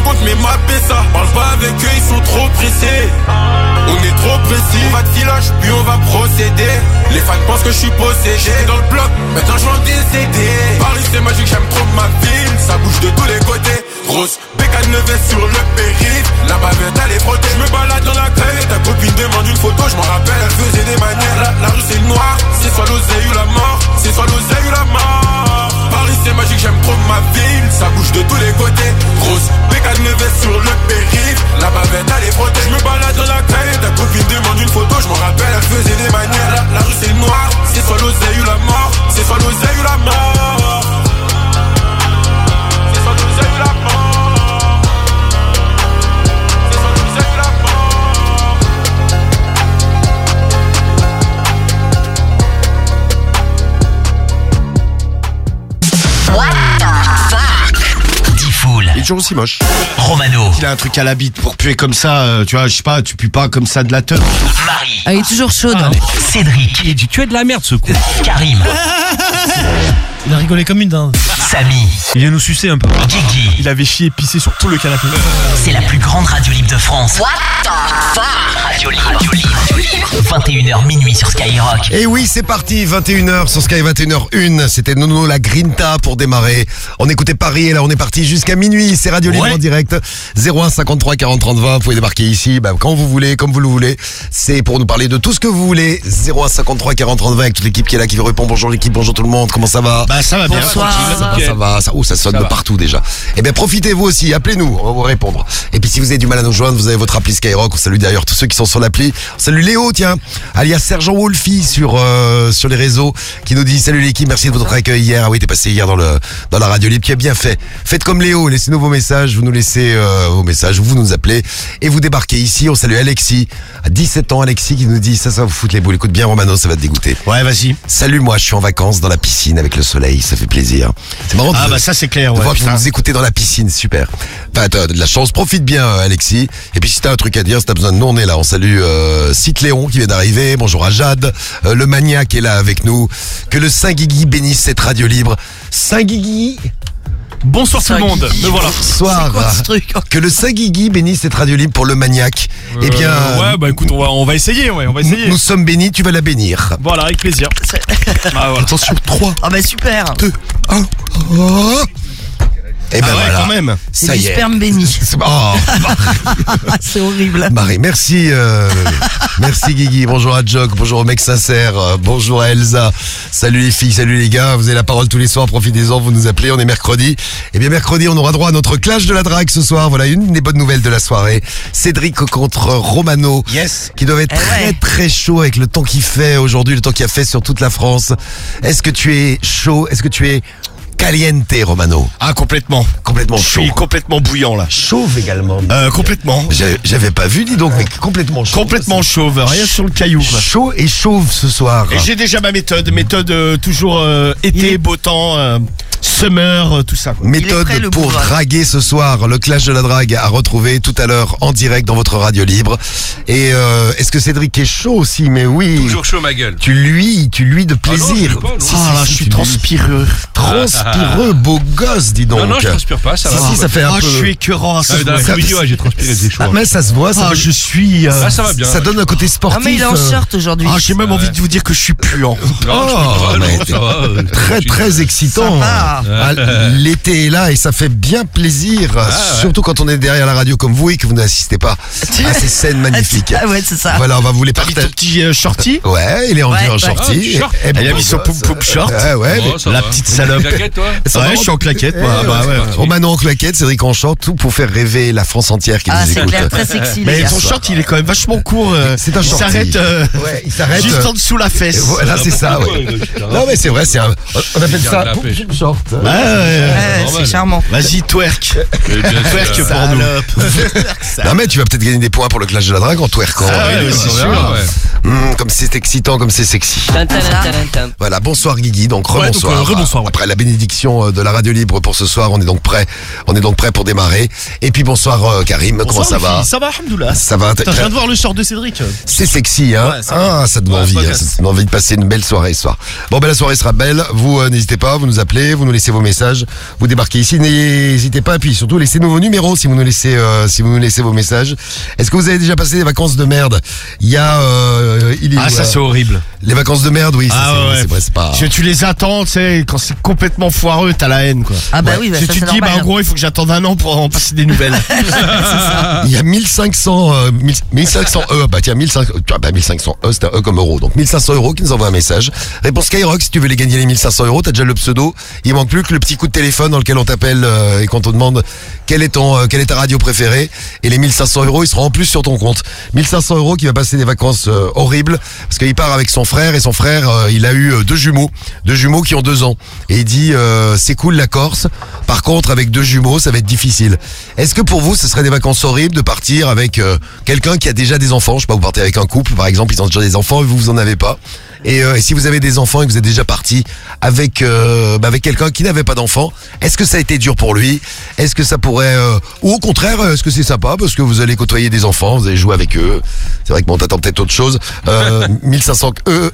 compte mais mapper ça. Parle pas avec eux, ils sont trop pressés. On est trop précis. On va de filoche, puis on va procéder. Les fans pensent que je suis possédé. J'étais dans le bloc, maintenant je vais en décéder. Paris c'est magique, j'aime trop ma ville. Ça bouge de tous les côtés. Grosse bécane veste sur le périph'. La bavette elle est frottée. Je me balade dans la caille. Ta copine demande une photo, je m'en rappelle, elle faisait des manières. La rue c'est noir, c'est soit l'oseille ou la mort. C'est soit l'oseille ou la mort. Paris c'est magique, j'aime trop ma ville. Ça bouge de tous les côtés. Grosse bécane veste sur le périph'. La bavette elle est frottée. Je me balade dans la caille. Ta copine demande une photo, je m'en rappelle, elle faisait des manières. La rue c'est noir, c'est soit l'oseille ou la mort. C'est soit l'oseille ou la mort. C'est soit l'oseille ou la mort. Il est toujours aussi moche. Romano. Il a un truc à la bite pour puer comme ça, tu vois, je sais pas, tu pues pas comme ça de la teuf. Marie. Ah, il est toujours chaud, hein. Cédric. Tu es de la merde ce coup. Karim. Il a rigolé comme une dinde. Samy. Il vient nous sucer un peu. Guigui. Il avait chié et pissé sur tout le canapé. C'est la plus grande radio libre de France. Radio libre. 21h minuit sur Skyrock. Et oui, c'est parti, 21h sur Sky, 21h01. C'était Nono la Grinta pour démarrer. On écoutait Paris et là on est parti jusqu'à minuit. C'est Radio Libre en direct. 01 53 40 30 20. Vous pouvez débarquer ici quand vous voulez, comme vous le voulez. C'est pour nous parler de tout ce que vous voulez. 01 53 40 30 20 avec toute l'équipe qui est là, qui vous répond. Bonjour l'équipe, bonjour tout le monde. Comment ça va? Bah ça va bien. Bonsoir. Ça va. Ça sonne de partout déjà. Eh bien profitez vous aussi, appelez-nous, on va vous répondre. Et puis si vous avez du mal à nous joindre, vous avez votre appli Skyrock. On salue d'ailleurs tous ceux qui sont sur l'appli. On salue Léo, tiens, alias Sergent Wolfie sur les réseaux, qui nous dit salut l'équipe, merci de votre accueil hier. Ah oui, t'es passé hier dans la radio libre, qui a bien fait. Faites comme Léo, laissez-nous vos messages, vous nous laissez vos messages, vous nous appelez et vous débarquez ici. On salue Alexis, à 17 ans, Alexis qui nous dit ça va vous foutre les boules. Écoute bien Romano, ça va te dégoûter. Ouais, vas-y. Salut, moi je suis en vacances dans la piscine avec le soleil, ça fait plaisir. C'est marrant. Ah bah ça c'est clair. De Ouais, voir que vous nous écoutez dans la piscine, super. Enfin, t'as de la chance, profite bien Alexis. Et puis si t'as un truc à dire, si t'as besoin de nous, on est là. On salue Cite Léon qui vient d'arriver. Bonjour à Jade, le maniaque est là avec nous. Que le Saint-Guigui bénisse cette radio libre. Saint-Guigui. Bonsoir tout le monde. Me voilà. Bonsoir. C'est quoi ce truc? Que le Saint-Guigui bénisse cette radio libre pour le maniaque. Eh bien. Ouais, bah écoute, on va essayer, on va essayer. Nous sommes bénis, tu vas la bénir. Voilà, avec plaisir. Ah, voilà. Attention, 3, Ah bah super. 2, 1. Oh. Et ben voilà. Quand même. C'est Ça du y est. sperme béni. Oh. C'est horrible. Marie, merci merci Guigui, bonjour à Jock, bonjour au mec sincère, bonjour à Elsa, salut les filles, salut les gars, vous avez la parole tous les soirs, profitez-en, vous nous appelez, on est mercredi. Et bien mercredi, on aura droit à notre clash de la drague ce soir, voilà une des bonnes nouvelles de la soirée. Cédric contre Romano, Yes. qui doivent être très très chaud avec le temps qu'il fait aujourd'hui, le temps qu'il a fait sur toute la France. Est-ce que tu es chaud? Est-ce que tu es caliente, Romano? Ah, complètement. Complètement Je chaud. suis complètement bouillant là. Chauve également. Complètement. J'avais pas vu, dis donc, mais complètement chauve. Complètement chauve, rien sur le caillou. Quoi. Chaud et chauve ce soir. Et j'ai déjà ma méthode toujours été, beau temps, summer, tout ça. Quoi. Méthode prêt, le pour bourgeois. draguer ce soir, le clash de la drague à retrouver tout à l'heure en direct dans votre radio libre. Et est-ce que Cédric est chaud aussi? Mais oui. Toujours chaud ma gueule. Tu lui de plaisir. je peux pas, non. Si, Ah là, je suis transpireux. transpireux, beau gosse, dis donc. Non, je transpire pas, ça va. Si, ça fait un Ah, peu. je suis écœurant à ce Dans moment. l'après-midi, ouais, j'ai transpiré, c'est chaud. Ah, mais ça se voit, ça, Ah, je suis. Ça va bien. ça donne un côté sportif. Ah mais il est en short aujourd'hui. Ah, j'ai même envie de vous dire que je suis puant. mais ça va. Très très excitant. Sympa. Ah, l'été est là et ça fait bien plaisir, surtout quand on est derrière la radio comme vous et que vous n'assistez pas à ces scènes magnifiques. Ah ouais, c'est ça. Voilà, on va vous les T'as mis ton partager. petit shorty? Ouais, il est en Ouais, en ouais. shorty. Ah, short. Et Il a beau mis son gosse. poum short. Ouais, Oh, ça La va. petite T'es salope. claquette, toi Ouais, je suis en claquette, moi. Bah ouais. Romano en claquette, Cédric en short, tout pour faire rêver la France entière qui Ah nous c'est écoute. clair, très sexy les Mais gars. ton short, il est quand même vachement court. C'est un il shorty. s'arrête Ouais, il s'arrête. juste en dessous la fesse. Voilà, c'est ça, ouais. Non, mais c'est vrai, on appelle ça la pêche. poum short. Ouais, Ouais, normal. c'est charmant. Vas-y, twerk. Twerk sûr. pour nous. Non, mais tu vas peut-être gagner des points pour le clash de la drague en twerkant. Ah ouais, Oui, c'est c'est sûr. sûr. Comme c'est excitant, comme c'est sexy. Voilà, bonsoir Guigui, donc Ouais, rebonsoir. donc, rebonsoir, ouais. Après la bénédiction de la radio libre pour ce soir, on est donc prêt pour démarrer. Et puis bonsoir Karim, comment ça va? Ça va, alhamdoulilah. Ça va, Putain, je viens de voir le short de Cédric. c'est sexy, hein? Ouais, ça va. Ah, ça donne Ouais, envie, pas hein, gosse. ça donne envie de passer une belle soirée ce soir. Bon, ben la soirée sera belle. Vous n'hésitez pas, vous nous appelez, vous nous laissez vos messages, vous débarquez ici, n'hésitez pas, et puis surtout laissez-nous vos numéros si vous nous laissez vos messages. Est-ce que vous avez déjà passé des vacances de merde? Il y a Ça c'est horrible. les vacances de merde, oui, ça, c'est vrai, c'est pas. Tu les attends, tu sais, quand c'est complètement foireux, t'as la haine, quoi. Ah bah oui, bah Si ça tu c'est te dis, normal. en gros, il faut que j'attende un an pour en passer des nouvelles. Il y a 1500 bah tiens, 1500 c'est un comme euro, donc 1500 € qui nous envoient un message. Réponse Skyrock, si tu veux les gagner les 1500 €, t'as déjà le pseudo. Il manque plus que le petit coup de téléphone dans lequel on t'appelle et qu'on te demande quelle est ta radio préférée. Et les 1500 €, ils seront en plus sur ton compte. 1500 € qui va passer des vacances horribles parce qu'il part avec son frère et son frère, il a eu deux jumeaux qui ont 2 ans. Et il dit c'est cool la Corse. Par contre, avec 2 jumeaux, ça va être difficile. Est-ce que pour vous, ce serait des vacances horribles de partir avec quelqu'un qui a déjà des enfants? Je sais pas, vous partez avec un couple, par exemple, ils ont déjà des enfants et vous en avez pas. Et si vous avez des enfants et que vous êtes déjà parti avec quelqu'un qui n'avait pas d'enfants, est-ce que ça a été dur pour lui? Est-ce que ça pourrait ou au contraire, est-ce que c'est sympa parce que vous allez côtoyer des enfants, vous allez jouer avec eux? C'est vrai que bon, t'attends peut-être autre chose. 1500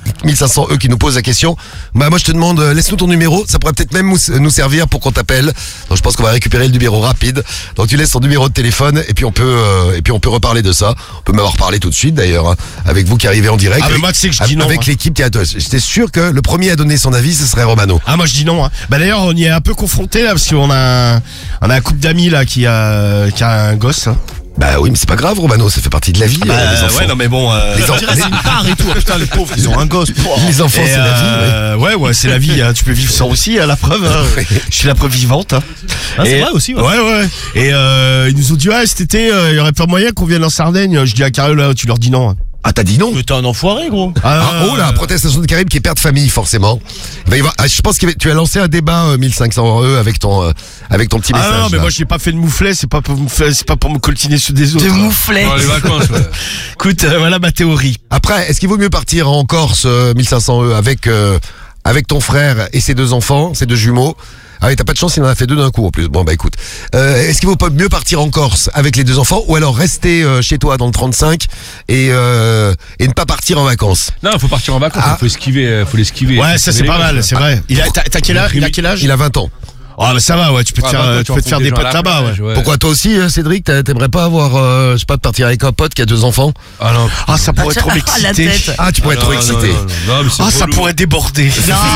E qui nous pose la question. Bah moi je te demande, laisse-nous ton numéro, ça pourrait peut-être même nous servir pour qu'on t'appelle. Donc je pense qu'on va récupérer le numéro rapide. Donc tu laisses ton numéro de téléphone et puis on peut reparler de ça. On peut m'avoir parlé tout de suite d'ailleurs, hein, avec vous qui arrivez en direct. Ah, mais moi, tu sais que je dis non, avec hein. l'équipe qui a. J'étais sûr que le premier à donner son avis, ce serait Romano. Ah, moi je dis non, hein. Bah d'ailleurs, on y est un peu confronté là, parce qu'on a un couple d'amis là qui a un gosse, hein. Bah oui, mais c'est pas grave, Romano, ça fait partie de la vie, les enfants. ouais, non mais bon, Les enfants, c'est une part et tout. Ah, putain, les pauvres, ils ont un gosse. les enfants, Et, c'est la vie. ouais, c'est la vie. Hein. Tu peux vivre sans aussi, à la preuve. Hein. Je suis la preuve vivante. Hein. c'est vrai aussi, ouais. Ouais. Et ils nous ont dit, cet été, il y aurait pas moyen qu'on vienne en Sardaigne. Je dis à Carole, tu leur dis non. Hein. Ah, t'as dit non? Mais t'es un enfoiré, gros. Oh la protestation de Karim qui est père de famille, forcément. Il va y avoir, je pense que tu as lancé un débat 1500 € avec ton petit message. Ah non, mais là. moi j'ai pas fait de mouflet, c'est pas pour me coltiner sur des autres. De mouflet. Dans les vacances, ouais. Écoute, voilà ma théorie. Après, est-ce qu'il vaut mieux partir en Corse 1500 € avec ton frère et ses 2 enfants, ses 2 jumeaux? Ah oui, t'as pas de chance, il en a fait 2 d'un coup en plus. Bon bah écoute, est-ce qu'il vaut pas mieux partir en Corse avec les 2 enfants ou alors rester chez toi dans le 35 et ne pas partir en vacances? Non, faut partir en vacances, faut l'esquiver. Ouais, ça c'est pas mal, c'est vrai. T'as quel âge? Il a quel âge? Il a 20 ans. Ah bah ça va, ouais, tu peux te faire des potes là-bas, ouais. Pourquoi toi aussi, Cédric, t'aimerais pas avoir, je sais pas, de partir avec un pote qui a 2 enfants? Ah non. Ah, ça pourrait trop La m'exciter. tête. Ah, tu pourrais être trop excité. Non, mais c'est Ah, ça relou. pourrait déborder.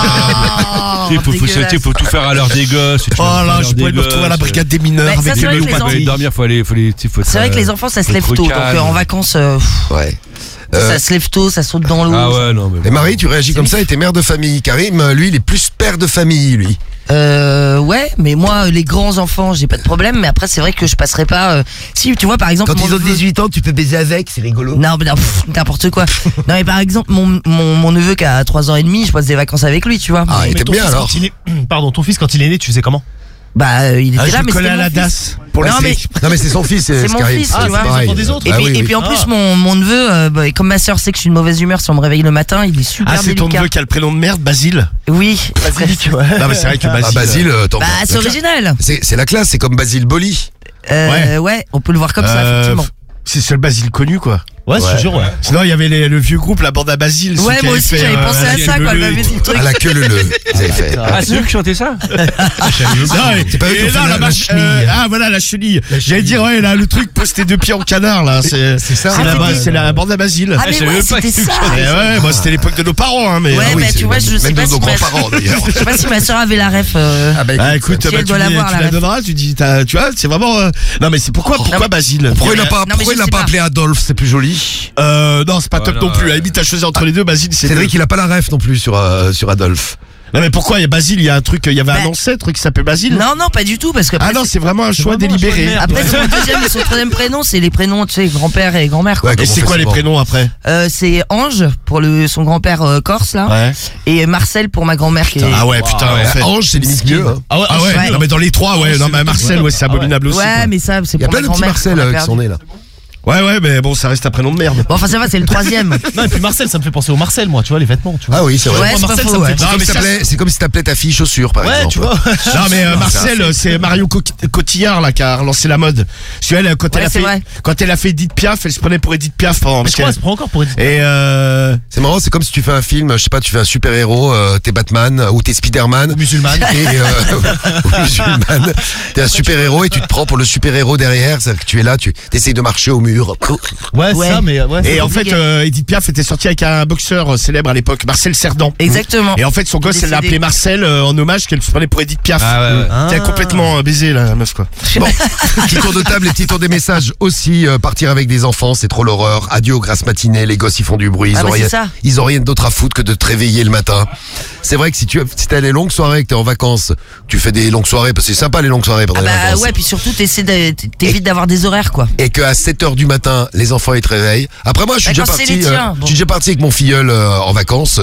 Il faut tout faire à l'heure des gosses. Oh là, je pourrais me retrouver à la brigade des mineurs Bah, ça, avec c'est vrai des que les loups. enfants- Aller dormir, faut C'est vrai que les enfants ça se lève trop tôt, donc calme. en vacances Ouais. ça se lève tôt, ça saute dans l'eau. Ah ouais, non, mais. Et Marie, tu réagis comme ça et t'es mère de famille. Karim, lui, il est plus père de famille, lui. Ouais, mais moi les grands enfants, j'ai pas de problème, mais après c'est vrai que je passerai pas si tu vois par exemple Quand mon ils ont neveu- 18 ans, tu peux baiser avec, c'est rigolo. Non, mais non, n'importe quoi. Non, mais par exemple, mon neveu qui a 3 ans et demi, je passe des vacances avec lui, tu vois. Ah, il Mais était ton bien fils, alors. quand il est- Pardon, ton fils quand il est né, tu faisais comment? Bah, il était Ah, je là, le mais collais c'était à mon la fils. DAS pour Non, laisser. Non mais c'est son fils, C'est mon Karim, fils, c'est tu vois. pareil. Les enfants des autres. Et, Ah puis, oui, et oui. puis en plus, mon neveu, bah, comme ma soeur sait que je suis de mauvaise humeur si on me réveille le matin, il est super Ah, c'est ton délicat. neveu qui a le prénom de merde, Basile. Oui. Non, mais c'est vrai que Ah, Basile. Basile, attends. Bah, c'est original. C'est la classe, c'est comme Basile Boli. Ouais, on peut le voir comme ça, effectivement. C'est le seul Basile connu, quoi. Ouais, je te jure, ouais. Sinon, il y avait le vieux groupe, la bande à Basile. ceux Ouais, qui moi avaient aussi, fait, j'avais pensé à ça quand elle m'avait dit le truc. À la queue leu, ils avaient fait. Ah, c'est eux qui chantaient ça? C'est pas eux qui ont fait la chenille. Ah, voilà, la chenille. J'allais dire, ouais, là, le truc posté 2 pieds en canard, là. C'est ça. C'est la bande à Basile. Ah, mais je savais ouais, même pas c'était que tu ça. Et ouais, moi, c'était l'époque de nos parents, hein, mais. Ouais, Ah oui, mais c'est tu vois, je sais même pas de nos si grands-parents d'ailleurs. je sais pas si ma soeur avait la ref. Ah, écoute, Si bah, elle tu doit l'avoir, tu la la ref. donneras, tu dis, tu vois, c'est vraiment. Non, mais c'est pourquoi Basile? Pourquoi il l'a pas, Non, mais pourquoi je il l'a sais pas pas. appelé Adolphe, c'est plus joli. Non, c'est pas top Voilà. non plus. À la limite, t'as choisi entre les deux, Basile, c'est. Cédric, il a pas la ref non plus sur Adolphe. Non, mais pourquoi? Il y a Basile, il y a un truc, il y avait un Bah, ancêtre qui s'appelle Basile. Non, pas du tout, parce que Ah non, c'est vraiment un choix délibéré. après son deuxième et son troisième prénom, c'est les prénoms, tu sais, grand-père et grand-mère, quoi. Ouais, Et comment c'est on quoi fait les souvent prénoms après? C'est Ange pour son grand-père corse, là. Ouais. Et Marcel pour ma grand-mère qui est. Ah ouais, putain, en fait. Ange, c'est limite mieux. Hein. Ah ouais, Ouais. Non, mais dans les trois, ouais. Non, mais Marcel, ouais, c'est abominable aussi. Ouais, quoi. mais ça, c'est Il y a pour plein ma de petits grand-mère. Marcel qu'on a qui perdu. sont nés là. Ouais, mais bon, ça reste un prénom de merde. Bon, enfin, ça va, c'est le 3e. Non, et puis Marcel, ça me fait penser au Marcel, moi, tu vois, les vêtements, tu vois. Ah oui, c'est vrai. Ouais, c'est pas Marcel, faux, ça me ouais. fait- Non, mais ça, C'est comme si t'appelais ta fille chaussure, par Ouais, exemple. tu vois. Non mais Marcel, c'est Marion Cotillard là qui a relancé la mode. Parce qu'elle, quand Ouais, c'est elle vrai. a fait Edith Piaf, elle se prenait pour Edith Piaf pendant. Mais je crois qu'elle se prend encore pour Edith. Et C'est marrant, c'est comme si tu fais un film, je sais pas, tu fais un super-héros, t'es Batman ou t'es Spider-Man. Musulmane. Et ou musulmane. T'es un super-héros et tu te prends pour le super-héros derrière, c'est-à-dire que tu es là, tu essayes de marcher au mur. Ouais, Ouais. ça, mais ouais. Et c'est en fait, compliqué. Edith Piaf était sortie avec un boxeur célèbre à l'époque, Marcel Cerdan. Exactement. Et en fait, son gosse, elle l'a Décédé. appelé Marcel en hommage qu'elle se prenait pour Edith Piaf. Ah ouais. T'es complètement baisé la meuf quoi. Bon, petit tour de table et petit tour des messages aussi. Partir avec des enfants, c'est trop l'horreur. Adieu aux grasses matinées, les gosses ils font du bruit, Ah, bah, c'est ça. ils ont rien d'autre à foutre que de te réveiller le matin. C'est vrai que si t'as les longues soirées, que t'es en vacances, tu fais des longues soirées, parce que c'est sympa les longues soirées pendant Ah les bah vacances. ouais, puis surtout, t'évites d'avoir des horaires, quoi. Et qu'à 7h du matin, les enfants ils te réveillent. Après moi, je suis Bah, déjà quand c'est parti. les tiens, bon. Je suis déjà parti avec mon filleul en vacances.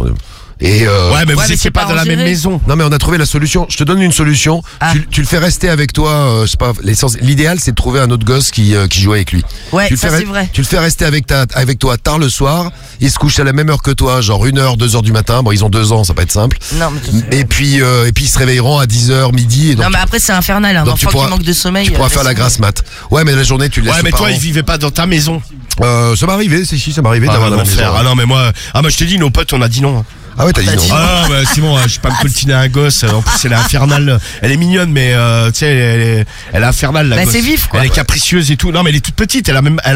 Et Ouais, mais vous mais étiez c'est pas pas dans la même géré. maison. non mais on a trouvé la solution. Je te donne une solution. Ah. Tu le fais rester avec toi. Je sais pas. L'idéal c'est de trouver un autre gosse qui joue avec lui. Ouais, Tu le ça fais c'est vrai. Tu le fais rester avec toi tard le soir. Il se couche à la même heure que toi, genre 1h, 2h du matin. Bon, ils ont 2 ans, ça va pas être simple. Non, mais Et puis ils se réveilleront à 10h, midi. Et donc, non, mais après, c'est infernal. Un donc tu enfant pourras- qui manque de sommeil. tu pourras faire la laisse- grasse mat. Ouais, mais la journée tu le laisses Ouais, aux mais toi, parents. il vivait pas dans ta maison. Ça m'est arrivé, ça m'est arrivé Ah, d'avoir non, dans la maison. ah non, mais moi je t'ai dit, nos potes, on a dit non. Ah ouais, t'as dit non. Ah non, bah, Simon, je suis pas me coltiner un gosse. En plus, elle est infernale. Elle est mignonne, mais tu sais, elle est infernale la Bah, gosse. c'est vif, quoi. Elle est capricieuse et tout. Non, mais elle est toute petite. Elle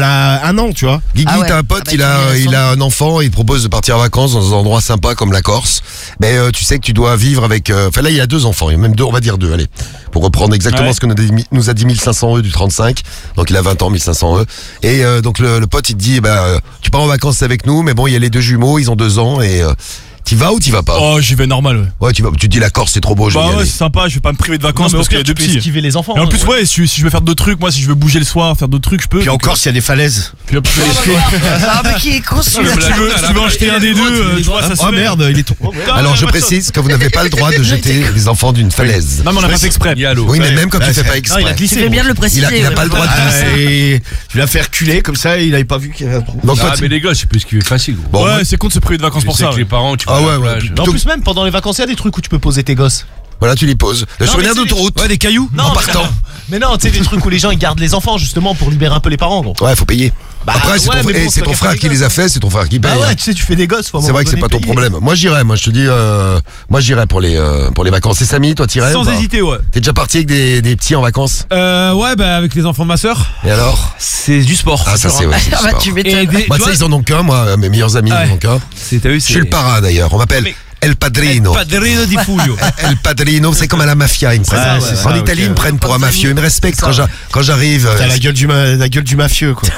a 1 an, tu vois. Guigui, Ah ouais. t'as un pote, Ah bah, il a un enfant, il te propose de partir en vacances dans un endroit sympa comme la Corse. Mais tu sais que tu dois vivre avec. Enfin là, il a 2 enfants, il y a même 2, on va dire 2, allez, pour reprendre exactement Ouais. ce que nous a dit 1500 du 35. Donc il a 20 ans, 1500 Et donc le pote, il te dit, tu pars en vacances avec nous, mais bon, il y a les 2 jumeaux, ils ont 2 ans et t'y vas ou t'y vas pas? Oh, j'y vais normal, ouais. Ouais, tu te dis la Corse, c'est trop beau, je vais y Bah ouais, aller. c'est sympa, je vais pas me priver de vacances Non, mais parce au qu'il y a pire, 2 tu peux petits. esquiver les enfants. Et en hein, plus, ouais, si je veux faire d'autres trucs, moi, si je veux bouger le soir, faire d'autres trucs, je peux. Puis en Donc, Corse, il y a des falaises. puis hop, je fais les skis. Ah, mais qui est con Si celui-là. tu veux en jeter un des deux, tu vois, ça se Oh fait. merde, il est tout. Alors je précise que vous n'avez pas le droit de jeter les enfants d'une falaise. Non, mais on a pas fait exprès. Oui, mais même quand tu fais pas il a exprès. glissé. Tu fais bien de le préciser. Il a ouais. pas le droit de glisser. Et tu l'as fait reculer comme ça, il avait pas vu qu'il y avait un trou. Donc toi, Ah, mais les gars, c'est plus ce qui est facile, gros. Bon, Ouais, moi- c'est con de se priver de vacances pour ça. Avec les parents, tu Ah vas à la ouais, ouais, plage. Mais en plus, même pendant les vacances, il y a des trucs où tu peux poser tes gosses. voilà, tu les poses. Le souvenir mais c'est- d'autoroute. Ouais, des cailloux. En partant. Mais non, tu sais, des trucs où les gens ils gardent les enfants justement pour libérer un peu les parents, gros. Ouais, faut payer. Bah, Après, c'est ouais, ton, mais bon, c'est ton qu'à frère faire qui les les a gosses. fait, c'est ton frère qui paye. Ah hein. ouais, tu sais, tu fais des gosses. faut à un C'est moment vrai que c'est donné pas ton payer. problème. Moi, j'irais. Moi, je te dis, moi, j'irais pour les vacances. Et Samy, toi, t'irais ou Sans pas hésiter, ouais. T'es déjà parti avec des petits en vacances? Ouais, bah, avec les enfants de ma sœur. Et alors? C'est du sport. Ah, ça, c'est ouais. c'est Ah bah, sport. tu Et m'étonnes. des. Moi, tu tu sais, vois, ils en ont qu'un, moi, mes meilleurs amis, Ouais. ils en ont qu'un. t'as vu, Je suis le parrain, d'ailleurs. On m'appelle Mais- El Padrino. Padrino di Fulvio. El Padrino, c'est comme à la mafia, ils me prennent. Ouais, c'est En ça, Italie, ok. ils me prennent pour un mafieux. Ils me respectent quand j'arrive. T'as la gueule du mafieux, quoi.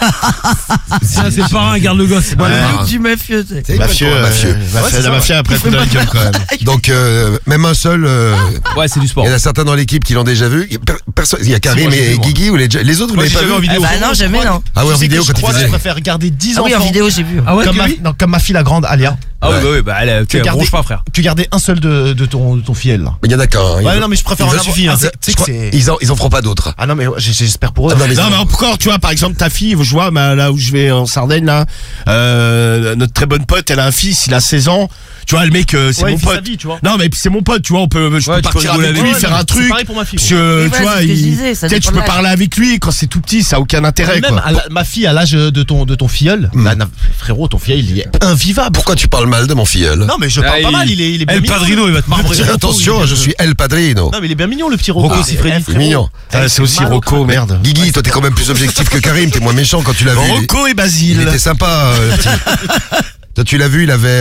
C'est le parrain, garde le gosse. Ouais. Le look du mafieux, tu sais. C'est ils me prennent pour un mafieux. La mafia après coup de la gueule, quand même. Donc, même un seul. Ouais, c'est du sport. Il y en a certains dans l'équipe qui l'ont déjà vu. Il y a Karim moi, j'ai et vu, moi. Guigui ou les autres, vous Moi, l'avez j'ai pas jamais vu en vidéo. Bah non, jamais, non. Ah ouais, en Tu sais vidéo que quand je il crois que faisait. je préfère garder 10 Ah enfants. oui, en vidéo, j'ai vu. Ah ouais, Comme Kevin non, comme ma fille la grande, Alia. Ah ouais, bah, elle Tu gardais- ronge pas, frère. Tu gardais un seul de ton filleul, là. Mais il y en a qu'un. hein. Ouais, non, mais je préfère en Ça avoir. suffit, hein. Tu sais Je que crois- c'est. Ils en feront pas d'autres. Ah non, mais j'espère pour eux. Ah non, mais Non, mais encore, tu vois, par exemple, ta fille, je vois, là où je vais en Sardaigne, là, notre très bonne pote, elle a un fils, il a 16 ans. Tu vois, le mec, c'est Ouais, mon il fait sa pote. vie, tu vois. Non, mais c'est mon pote, tu vois, je peux Ouais, tu peux partir rigoler avec avec lui, lui, faire mais un c'est truc. pareil pour ma fille. Parce que, Oui, tu voilà, vois, c'est ce que je disais, ça tu sais, tu dépend peux de l'âge. parler avec lui, quand c'est tout petit, ça a aucun intérêt, Même quoi. ma fille à l'âge de ton filleul, frérot, ton filleul, il est invivable. Pourquoi tu parles mal de mon filleul? Non, mais je parle Ah, pas il- mal, il est bien El mignon. Padrino, il va te marbrer. Attention, je suis El Padrino. Non, mais il est bien mignon, le petit Rocco. Rocco Siffredi. C'est mignon. Ah, c'est aussi mal au Rocco, merde. Guigui, toi t'es quand même plus objectif que Karim, t'es moins méchant quand tu l'as vu. Rocco et Il Basile. était sympa. Le petit. Toi tu l'as vu, il avait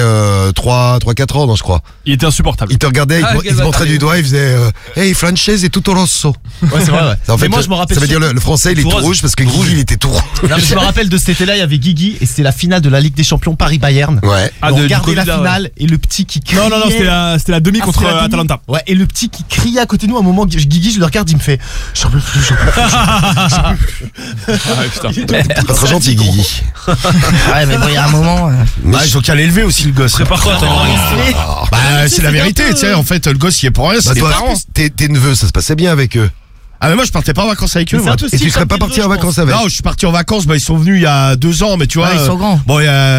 3-4 ans, non, je crois. Il était insupportable. Il te regardait, Ah, il quel te montrait bâtard. du doigt, il faisait Hey, Frances et tutto rosso. Ouais, c'est vrai, ouais. En fait, Mais moi, je me rappelle. ça veut dire le français, il est Tout tout rose. rouge parce que Guigui, il était tout rouge. Non, mais je me rappelle de cet été-là, il y avait Guigui et c'était la finale de la Ligue des Champions Paris-Bayern. Ouais. Ah, On du regardait la Covid, là, finale et le petit qui criait. Non, c'était la demi Ah, contre c'était la demi. Atalanta. Ouais, et le petit qui criait à côté de nous à un moment, Guigui, je le regarde, il me fait j'en peux plus, j'en peux plus. Ah, putain. Pas trop gentil, Guigui. Ouais, mais bon, il y a un moment. Ah, ils ont qu'à l'élever aussi, le gosse. Prépare-toi, Bah, c'est la vérité, tu sais, en fait, le gosse, il est pour rien, c'est Bah, les toi, parents. tes neveux, ça se passait bien avec eux. Ah mais moi je partais pas en vacances avec eux. Mais c'est moi. un peu Et tu style serais pas comme parti en Pedro, je vacances pense. avec? Non, je suis parti en vacances, ils sont venus il y a 2 ans, mais tu vois. Ouais, ils sont grands. Bon,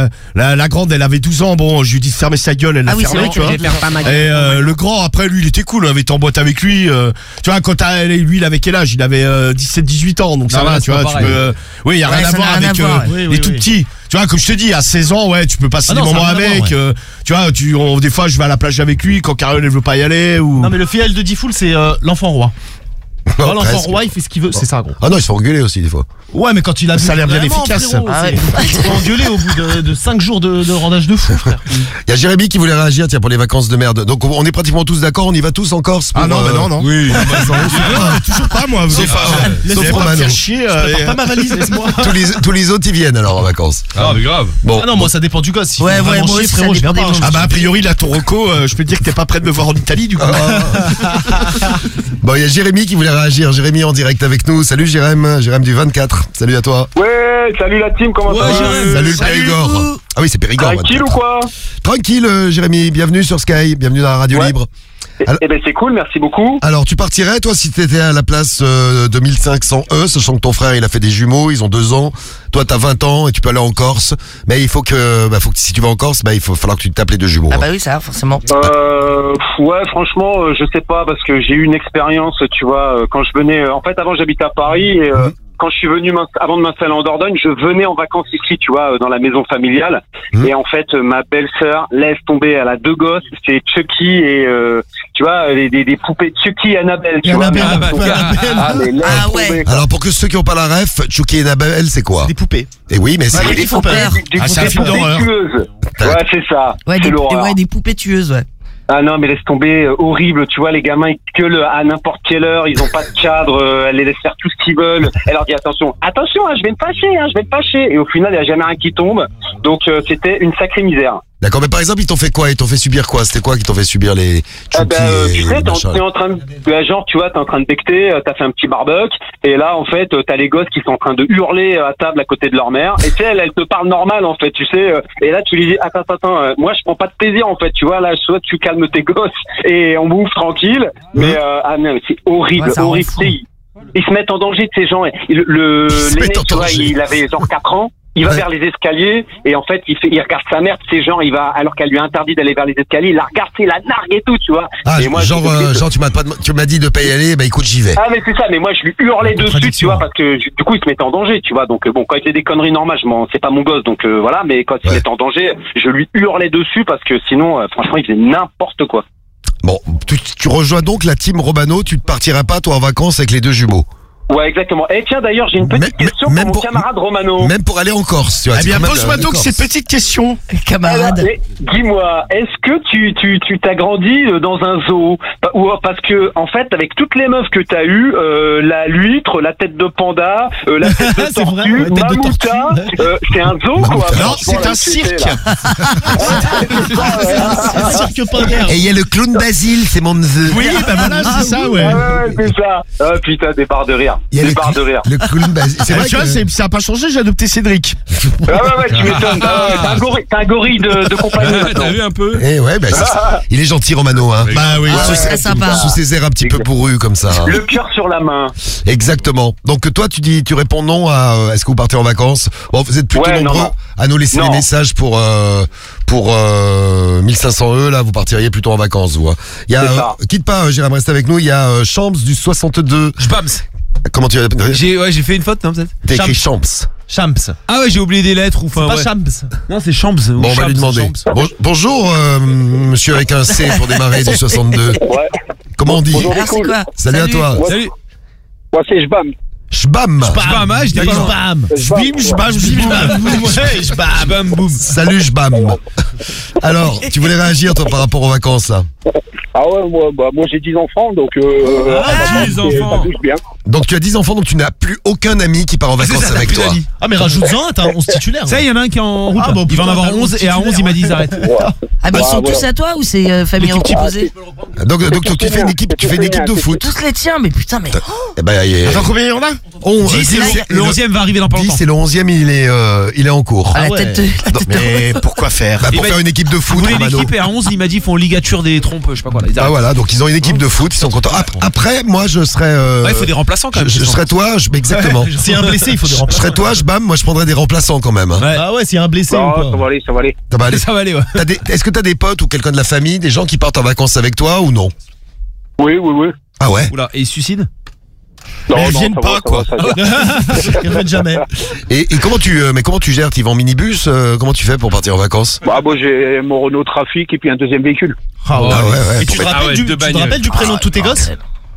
la grande, elle avait 12 ans, bon, je lui ai dit de fermer sa gueule, elle l'a Ah oui, c'est fermé, vrai tu vois. que j'ai pas mal. Et le grand, après, lui, il était cool, on avait été en boîte avec lui. Tu vois, quand lui, il avait quel âge? Il avait 17-18 ans, donc ça Non, va, c'est tu pas vois. pareil. Oui, il y a Ouais, rien à ça voir n'a rien avec à voir, les oui, tout oui. petits. Tu vois, comme je te dis, à 16 ans, ouais, tu peux passer Ah des non, ça moments a rien à avec. voir, Tu vois, des fois, je vais à la plage avec lui quand Carole, elle veut pas y aller ou. Non mais le filleul de Diffoul c'est l'enfant roi. Non, L'enfant presque. roi il fait ce qu'il veut, c'est ça gros. Ah non, ils se font engueuler aussi des fois. Ouais mais quand il a Ça a l'air bien vraiment, efficace. frérot, Ah ouais. il se fait engueuler au bout de 5 jours de rendage de fou frère. Il y a Jérémy qui voulait réagir, tiens, pour les vacances de merde. Donc on est pratiquement tous d'accord, on y va tous en Corse pour, Ah non, mais non. Oui. Toujours pas, moi. Sauf Laissez pas me Romano. faire chier. Pas ma valise, laisse-moi. Tous les autres, ils viennent alors en vacances. Ah, mais grave. Bon. Ah non, moi ça dépend du gosse. Ouais, moi aussi, ça frérot, je viens dépend pas. des Ah bah a priori là ton Rocco, je peux te dire que t'es pas prêt de me voir en Italie du coup. Bon, il y a Jérémy qui voulait réagir. Jérémy en direct avec nous. Salut Jérém du 24. Salut à toi. Ouais, salut la team, comment ça va? Salut le Périgord. Ah oui, c'est Périgord. Tranquille ou 24. quoi? Tranquille, Jérémy. Bienvenue sur Sky. Bienvenue dans la radio Ouais. libre. Alors- Eh ben c'est cool, merci beaucoup. Alors, tu partirais, toi, si t'étais à la place de 1500 sachant que ton frère, il a fait des jumeaux, ils ont 2 ans. Toi, t'as 20 ans et tu peux aller en Corse. Mais il faut que si tu vas en Corse, il faut falloir que tu te tapes les 2 jumeaux. Ah hein. bah oui, ça, forcément. Ouais, franchement, je sais pas parce que j'ai eu une expérience, tu vois, quand je venais. En fait, avant j'habitais à Paris et quand je suis venu avant de m'installer en Dordogne, je venais en vacances ici, tu vois, dans la maison familiale. Et en fait, ma belle-sœur laisse tomber, elle a 2 gosses, c'est Chucky et tu vois, des poupées Chucky et Annabelle, tu vois. Annabelle, Mais laisse Ah ouais. tomber, quoi. Alors, pour que ceux qui n'ont pas la ref, Chucky et Annabelle, c'est quoi? Des poupées. Et oui, mais c'est... Ouais, qui font peur. Des Ah, c'est un poupées film d'horreur. tueuses. Ouais, c'est ça. Ouais, c'est l'horreur. des poupées tueuses, ouais. Ah non, mais laisse tomber, horrible, tu vois, les gamins ils gueulent à n'importe quelle heure, ils ont pas de cadre, elle les laisse faire tout ce qu'ils veulent, elle leur dit attention, hein, je vais me fâcher, et au final il y a jamais rien qui tombe, donc c'était une sacrée misère. D'accord, mais par exemple, ils t'ont fait quoi? Ils t'ont fait subir quoi? C'était quoi qui t'ont fait subir les Chucky Tu sais, et machin? t'es en train de, genre, tu vois, t'es en train de becter, t'as fait un petit barbecue, et là, en fait, t'as les gosses qui sont en train de hurler à table à côté de leur mère, et tu sais, elle te parle normal, en fait, tu sais, et là, tu lui dis, attends, moi, je prends pas de plaisir, en fait, tu vois, là, soit tu calmes tes gosses, et on bouffe tranquille, mais, non, c'est horrible, Ouais, ça rend horrible, fou. tu sais, ils se mettent en danger de ces gens, Ils se l'aîné, mettent en tu vois, danger. il avait genre 4 ans, il va Ouais. vers les escaliers et en fait il regarde sa mère, tu sais, genre il va alors qu'elle lui a interdit d'aller vers les escaliers, il la regarde, c'est la nargue et tout, tu vois. Ah, et moi, genre, tu m'as dit de pas y aller, écoute, j'y vais. ah mais c'est ça, mais moi je lui hurlais dessus, tu Contradiction. vois, parce que du coup il se mettait en danger, tu vois. Donc bon, quand il fait des conneries normales, c'est pas mon gosse, donc voilà, mais quand il se Ouais. mettait en danger, je lui hurlais dessus parce que sinon franchement il faisait n'importe quoi. Bon, tu rejoins donc la team Romano, tu ne partiras pas, toi, en vacances avec les 2 jumeaux. Ouais, exactement. Et tiens, d'ailleurs, j'ai une petite Mais- question même pour mon pour- camarade Romano. Même pour aller en Corse, tu vois. Eh c'est bien, quand même pose-moi la donc Corse. cette petite question. Camarade. Mais dis-moi, est-ce que tu t'as grandi dans un zoo? Ou parce que en fait, avec toutes les meufs que t'as eues, l'huître, la tête de panda, la tête de C'est vrai, tortue, ouais, tête de Mamouta, c'est un zoo quoi. Non, Franchement, c'est là, un c'était, cirque. là. C'est un cirque polaire. Et il y a le clown Basile, c'est mon neveu. Oui, bah voilà, c'est ça, ouais. Ouais, c'est ça. Ah putain, des barres de rire. Il y a Des barres de rire. le clown Basile. C'est vrai Tu vois, que... ça a pas changé, j'ai adopté Cédric. Ouais, tu m'étonnes. T'es un gorille de compagnie maintenant. T'as vu un peu? Eh ouais, il est gentil, Romano, hein. Bah oui. Ah ouais, très sympa. Sous ses airs un petit peu bourrus comme ça. Le cœur sur la main. Exactement. Donc toi, tu réponds non à est-ce que vous partez en vacances? Bon, vous êtes plutôt Ouais, nombreux non. à nous laisser Non. des messages pour 1500 là, vous partiriez plutôt en vacances, vous. Hein. Il y a, C'est ça. quitte pas, Jérôme, reste avec nous. Il y a Champs du 62. Spams. Comment tu as J'ai fait une faute, non, peut-être? T'as écrit Champs. Champs. Ah ouais, j'ai oublié des lettres ou enfin. Pas ouais. Champs. Non, c'est Champs. Bon, on va lui demander. Bonjour, monsieur avec un C pour démarrer du 62. Ouais. Comment on dit? Bonjour. Alors, c'est quoi? Salut à toi. Salut. Moi, c'est Jbam. Shbam. Spam, ah, je dis pas. Bam. J'bim, j'bam, j'bam. Ouais, j'bam. Bam, boum. Salut Shbam. Alors, tu voulais réagir toi par rapport aux vacances là? Ah ouais, moi j'ai 10 enfants, donc 10 enfants. ça touche bien. Donc tu as 10 enfants, donc tu n'as plus aucun ami qui part en vacances avec toi. Ah mais rajoute-en, t'as 11 titulaires. Ça, il y en a un qui est en route. Ah, là. bon, Il va en putain, avoir t'as 11 et à 11, il m'a dit ils arrêtent. Ah mais ils sont voilà. tous à toi ou c'est famille recomposée? Donc tu fais une équipe, de foot. Tous les tiens, mais putain, mais. Eh ben, Attends, combien il y en a? 10, le 11e va arriver dans pas 10 longtemps. et le 11e il est en cours. Ah, la ouais. tête de. Mais pourquoi faire? Bah, Il pour va- faire une équipe de Vous foot, voulez une Romano. équipe et à 11, il m'a dit ils font ligature des trompes, je sais pas quoi. Là, ils Ah arrêtent. voilà, donc ils ont une équipe de foot, ils sont contents. Après, moi je serais. Ouais, il faut des remplaçants. remplaçants quand même. Je serais toi, exactement. S'il y a un blessé, il faut des Je remplaçants. serais toi, moi je prendrais des remplaçants quand même. Hein. Ouais. Ah ouais, s'il y a un blessé Non, ou ça quoi. va aller, ça va aller. Ça va aller. Ça va aller, ouais. Est-ce que t'as des potes ou quelqu'un de la famille, des gens qui partent en vacances avec toi ou non? Oui, oui, oui. Ah ouais. Oula, et ils se suicident? Non, Mais ils non, viennent ça pas, va, quoi. ça va, ça va. Ils reviennent jamais. Et comment tu gères? Tu vas en minibus? Comment tu fais pour partir en vacances? Bah, moi, j'ai mon Renault Trafic et puis un deuxième véhicule. Ah ouais. Ah ouais. Et tu te Ah rappelles ouais, du, deux tu te bagnoles. rappelles du prénom de tous tes gosses?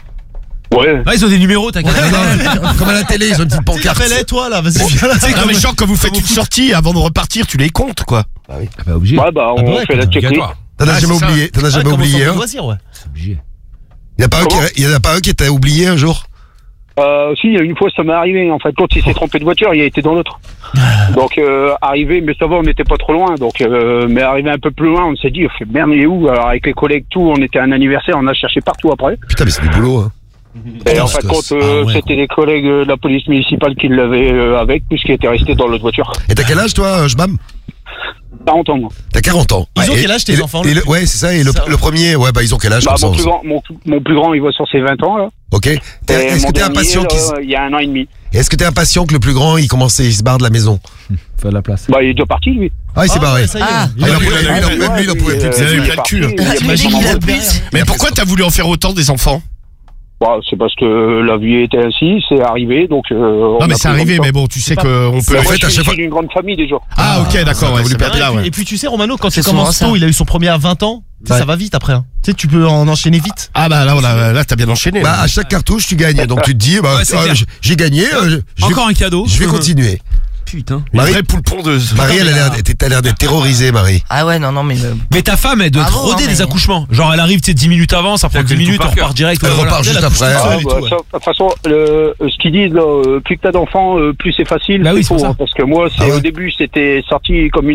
Ouais. Ah, ils ont des numéros, t'inquiète. Comme à la télé, ils ont une petite pancarte. Rappelle-les, toi, là, vas-y, viens là. Non mais genre quand vous faites une sortie avant de repartir, tu les comptes quoi. Bah, obligé. Ouais, bah, on ouais, fait la checklist. Obligatoire. T'en as Ah, jamais c'est ça. oublié? T'en as Ah, jamais comment oublié ça, un? loisir, ouais. C'est obligé. Il y en a pas un qui t'a oublié un jour? Si, une fois, ça m'est arrivé. En fait, quand il s'est trompé de voiture, il a été dans l'autre. Donc, arrivé, mais ça va, on n'était pas trop loin. Donc, mais arrivé un peu plus loin, on s'est dit, merde, il est où? Alors, avec les collègues, tout, on était à un anniversaire, on a cherché partout après. Putain, mais c'est du boulot. Hein. Et Oh, en fait, c'est- quand c'était les collègues de la police municipale qui l'avaient avec, puisqu'il était resté dans l'autre voiture. Et t'as quel âge toi, Jbam? 40 ans, moi. T'as 40 ans. Ils ont Et- quel âge, tes et- enfants, et là Ouais, c'est ça. Et le premier, ouais, bah ils ont quel âge Bah, comme ça? mon plus grand, il va sur ses 20 ans, là. Ok. Et Est-ce mon que t'es dernier, impatient là, il y a 1 an et demi. Est-ce que t'es impatient que le plus grand il se barre de la maison? Faut de la place. Bah, il est déjà parti, lui. Ah, il s'est barré. ouais, ça y est. Ah. Il Ah, a- il en pouvait- même lui, il en pouvait plus. Il avait il plus est le parti, cul. il a T'imagines pas qu'il son a rôle. plus. Mais pourquoi t'as voulu en faire autant des enfants? Bah, c'est parce que la vie était ainsi, c'est arrivé, donc. Non mais c'est arrivé, mais bon, tu sais pas- qu'on peut. En En fait, fait, à chaque fois- d'une grande famille déjà. Ah ok, d'accord. Ouais, voulu c'est perdre bien, et, ouais. puis, et puis tu sais Romano, quand C'est tu commences souvent tôt, ça. il a eu son premier à 20 ans, tu sais, Ouais. ça va vite après. Hein. Tu sais, tu peux en enchaîner vite. Ah bah là t'as bien enchaîné. Bah, à chaque cartouche, tu gagnes. Donc tu te dis, bah, Ouais, c'est clair. j'ai gagné, je vais- Encore un cadeau. je vais continuer. Putain. Une Marie- vraie poule pondeuse. Marie, t'as l'air d'être terrorisée, Marie. Ah ouais, non, mais. Mais ta femme, elle doit être Bravo, rodée hein, des mais- accouchement. Genre, elle arrive, tu sais, 10 minutes avant, ça prend Elle 10 fait tout minutes, par on repart direct. Elle voilà. repart juste Elle a après. tout Ah, seul et bah, tout, ouais. ça, de toute façon, ce qu'ils disent, là, plus que t'as d'enfants, plus c'est facile. Bah oui, c'est c'est pour faux, ça. hein, parce que moi, Ah ouais. au début, c'était sorti comme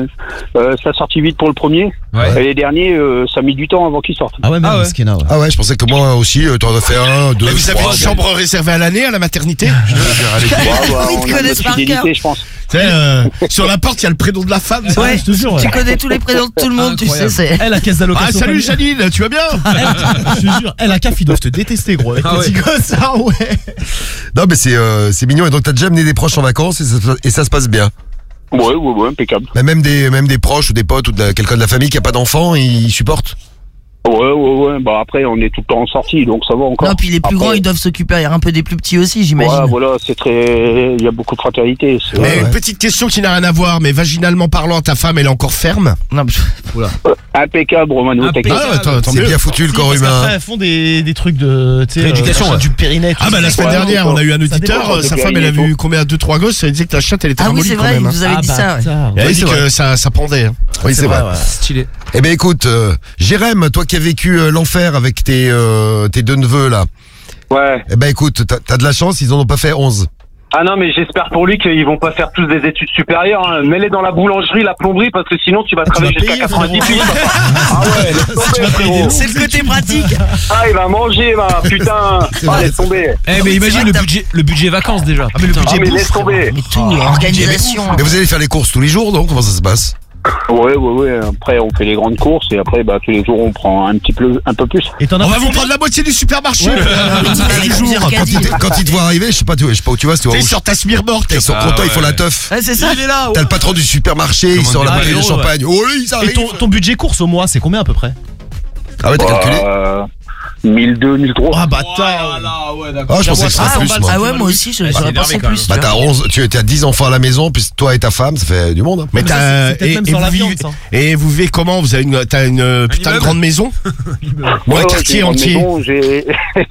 ça sortit vite pour le premier. Ouais. Et les derniers, ça a mis du temps avant qu'ils sortent. Ah ouais, même Ah ouais. Skena, ouais. Ah ouais, je pensais que moi aussi, t'en as fait un, deux, Et vous avez trois. une chambre réservée à l'année à la maternité? Ouais, bah, Ils te on a connaissent notre par fidélité, cœur. je pense. Tu sais, sur la porte il y a le prénom de la femme. ça. Ouais, je te jure, ouais. tu connais tous les prénoms de tout le monde, tu sais, c'est. Elle, la caisse Ah d'allocation. salut familiale. Janine, tu vas bien? Elle, je te jure, elle, la CAF, ils doivent te détester, gros. Avec Ah les ouais. petits gosses, ah ouais. Non, mais c'est mignon. Et donc, t'as déjà amené des proches en vacances et ça se passe bien. Ouais, impeccable. Mais même des proches ou des potes ou quelqu'un de la famille qui a pas d'enfant, ils supportent. Ouais. Bah, après, on est tout le temps en sortie, donc ça va encore. Non, puis les plus Après, grands, ils doivent s'occuper un peu des plus petits aussi, Ouais, j'imagine. voilà, c'est très. Il y a beaucoup de fraternité. c'est- Mais Ouais. une petite question qui n'a rien à voir, mais vaginalement parlant, ta femme elle est encore ferme? Non, Impeccable, Romano. Impeccable. t'inquiète. Ah ouais, tant C'est mieux. bien foutu le Si, corps parce humain. qu'après, elles font des trucs de. tu sais, Rééducation, machin, ouais. du périnée. tout Ah bah ça. la semaine Ouais, dernière on a eu un ça auditeur, dépend, sa c'est femme elle a bien, vu combien 2-3 gosses, elle disait que la chatte elle était Ah oui, ramollie c'est quand vrai, même. vous avez dit ça. Ouais. bâtard. Elle a Oui, dit c'est que ça pendait. hein. Oui, c'est vrai. ouais. Stylé. Eh ben écoute, Jérém, toi qui as vécu l'enfer avec tes deux neveux là, Ouais. eh ben écoute, t'as de la chance, ils en ont pas fait 11. Ah non, mais j'espère pour lui qu'ils vont pas faire tous des études supérieures. Hein. Mets-les dans la boulangerie, la plomberie, parce que sinon tu vas travailler vas jusqu'à payer, 90 frérot. piges. Ah ouais, laisse tomber, Tu vas payer frérot. des C'est le côté pratique. Ah, il va manger, va, putain. Ah, laisse tomber. Eh, mais imagine le budget vacances déjà. Ah, mais le Putain. Ah, budget mais bouffe, laisse tomber. Mais tout, organisation. Mais vous allez faire les courses tous les jours, donc comment ça se passe? Ouais. Après, on fait les grandes courses et après, bah, tous les jours, on prend un peu plus. Et t'en as On va pas vous combien prendre la moitié du supermarché. Avec plusieurs Quand caddies. ils te voient arriver, je sais pas où tu vas, c'est au T'es rouge. sur ta smirmorte. Ils sont Ah contents, ils ouais. font la teuf. Ouais, c'est ça. Il est là. T'as le patron du supermarché, il sort la dire, bouteille de euro, champagne. Oh oui, ça Et arrive. ton budget course au mois, c'est combien à peu près? Ah ouais, t'as calculé? 1002, 1003. Ah bâtard. Ah, je pensais que ce Ah, serait plus, moi. ah ouais, moi aussi, j'aurais énervé, pensé quand plus. Bah t'as 11, tu as 10 enfants à la maison, puis toi et ta femme, ça fait du monde. Hein. Mais ça, t'as c'est peut-être même sans vous la viande, vivez- ça. et vous vivez comment? Vous avez t'as une putain de immeuble grande maison? Ou un quartier entier? J'ai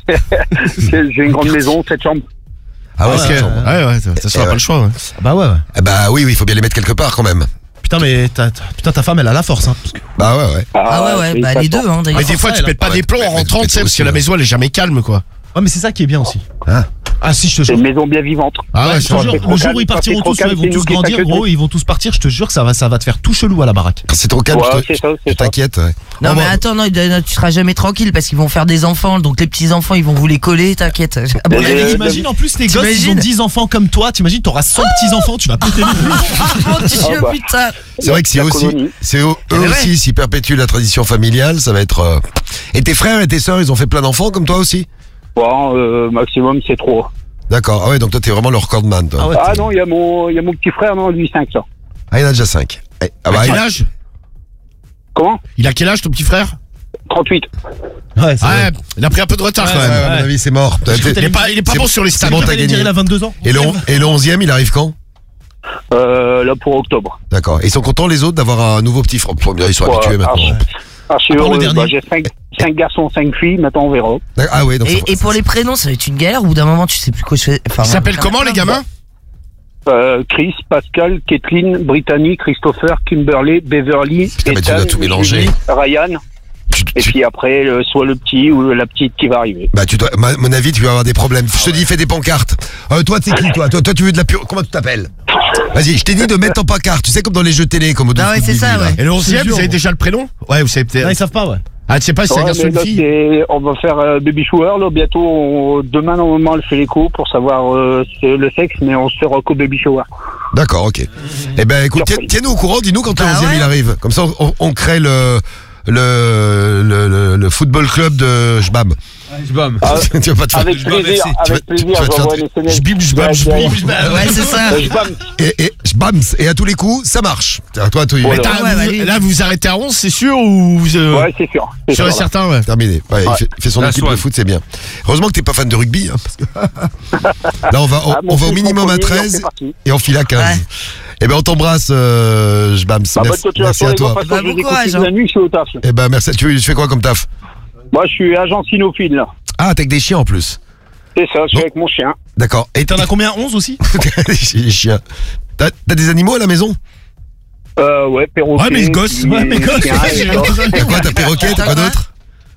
j'ai une grande maison, 7 chambres. Ah ouais, Parce que- c'est ouais, ça sera pas le choix. Ouais. Bah ouais. Eh bah oui, il faut bien les mettre quelque part quand même. Putain, mais ta femme, elle a la force, hein. Parce que- Bah ouais. Ah ouais, bah les deux, hein, d'ailleurs. Mais des fois, tu pètes pas Ouais, des plombs mais- en rentrant, mais tu sais, parce aussi, que la ouais. maison elle est jamais calme, quoi. Ouais, mais c'est ça qui est bien aussi. Ah si, je te C'est jure. une maison bien vivante. Ah ouais, Je te jure, le jour où ils partiront tous, ouais, ils vont tous grandir, gros, ils vont tous partir, je te jure que ça va te faire tout chelou à la baraque. Quand c'est trop calme, Ouais, je c'est ça, c'est ça. t'inquiète. Ouais. Non, Oh, mais bah, attends, non, tu seras jamais tranquille parce qu'ils vont faire des enfants, donc les petits enfants, ils vont vous les coller, t'inquiète. À mon Mais avis, T'imagines en plus les gosses, ils ont T'imagines 10 enfants comme toi, t'imagines t'auras 100 petits enfants, tu vas péter le oh mon Dieu, Ah bah. putain. c'est vrai que c'est la aussi, colonie. eux mais ouais. aussi, s'ils perpétuent la tradition familiale, ça va être. Et tes frères et tes sœurs, ils ont fait plein d'enfants comme toi aussi? Bon, maximum, c'est trop. D'accord. Ah ouais, donc toi, t'es vraiment le recordman, toi. Ah non, il y a mon petit frère, non, lui, 5, ça. Ah, il y en a déjà 5. Ah bah, À quel âge? Comment? Il a quel âge, ton petit frère? 38. Ouais, c'est Ouais, il a pris un peu de retard quand même. à mon avis, c'est mort. Il est pas bon sur les stats. bon, t'as gagné. Il a 22 ans. Et le 11e, il arrive quand? Là, pour octobre. D'accord. Et ils sont contents, les autres, d'avoir un nouveau petit frère? Ils sont habitués maintenant. Archi part le heureux. dernier. J'ai 5 garçons, 5 filles, maintenant on verra. Ah ouais, donc Et pour les prénoms, ça va être une galère, ou d'un moment, tu sais plus quoi je fais. Enfin, Ils s'appellent comment, les gamins? Chris, Pascal, Kathleen, Brittany, Christopher, Kimberly, Beverly, Putain, mais tu dois tout mélanger. Julie, Ryan. Et puis après, soit le petit ou la petite qui va arriver. Bah, à mon avis, tu vas avoir des problèmes. Je te dis, fais des pancartes. Toi, t'es qui, toi? Toi, tu veux de la pure. Comment tu t'appelles? Vas-y, je t'ai dit de mettre en pancarte. Tu sais, comme dans les jeux télé, comme au Ah ouais, c'est ça, ouais. Et le 11e, vous avez déjà le prénom? Ouais, vous savez peut-être. Non, ils savent pas, ouais. Ah, tu sais pas si c'est un garçon ou une fille? On va faire baby shower, là, bientôt. Demain, normalement, elle fait l'écho pour savoir le sexe, mais on sera qu'au baby shower. D'accord, ok. Eh ben, écoute, tiens-nous au courant, dis-nous quand le 11e il arrive. Comme ça, on crée le football club de Jbam. Jbam. Tu vas pas te faire. Avec plaisir, avec plaisir, tu vas te j'envoie faire- un SMS. Jbam. Ouais, c'est ça. Et Jbams. Et à tous les coups, ça marche. Toi, tu Ouais. Là, vous vous arrêtez à 11, c'est sûr, ou vous. Ouais, c'est sûr. C'est Sûr et sûr, là. certain, ouais. terminé. Ouais, il fait son La équipe soirée. de foot, c'est bien. Heureusement que t'es pas fan de rugby, hein, parce que là on va Mon on va au fils, minimum mon à premier, 13 c'est parti. et on file à 15. Ouais. Eh ben on t'embrasse, Jbams. Bonne Merci continuation, à les gars, toi. parce que je Bon vous écoute courage, toute la nuit, je suis au taf. Eh ben merci. Tu fais quoi comme taf? Moi, je suis agent cynophile, là. Ah, t'as que des chiens en plus. C'est ça, je suis Bon. avec mon chien. D'accord. Et T'en as combien? 11 aussi? les chiens. T'as des animaux à la maison? Ouais, perroquet. Ouais, mais gosse. Ouais, mais gosse. chien, et ça. T'as quoi? T'as perroquet? T'as quoi d'autre?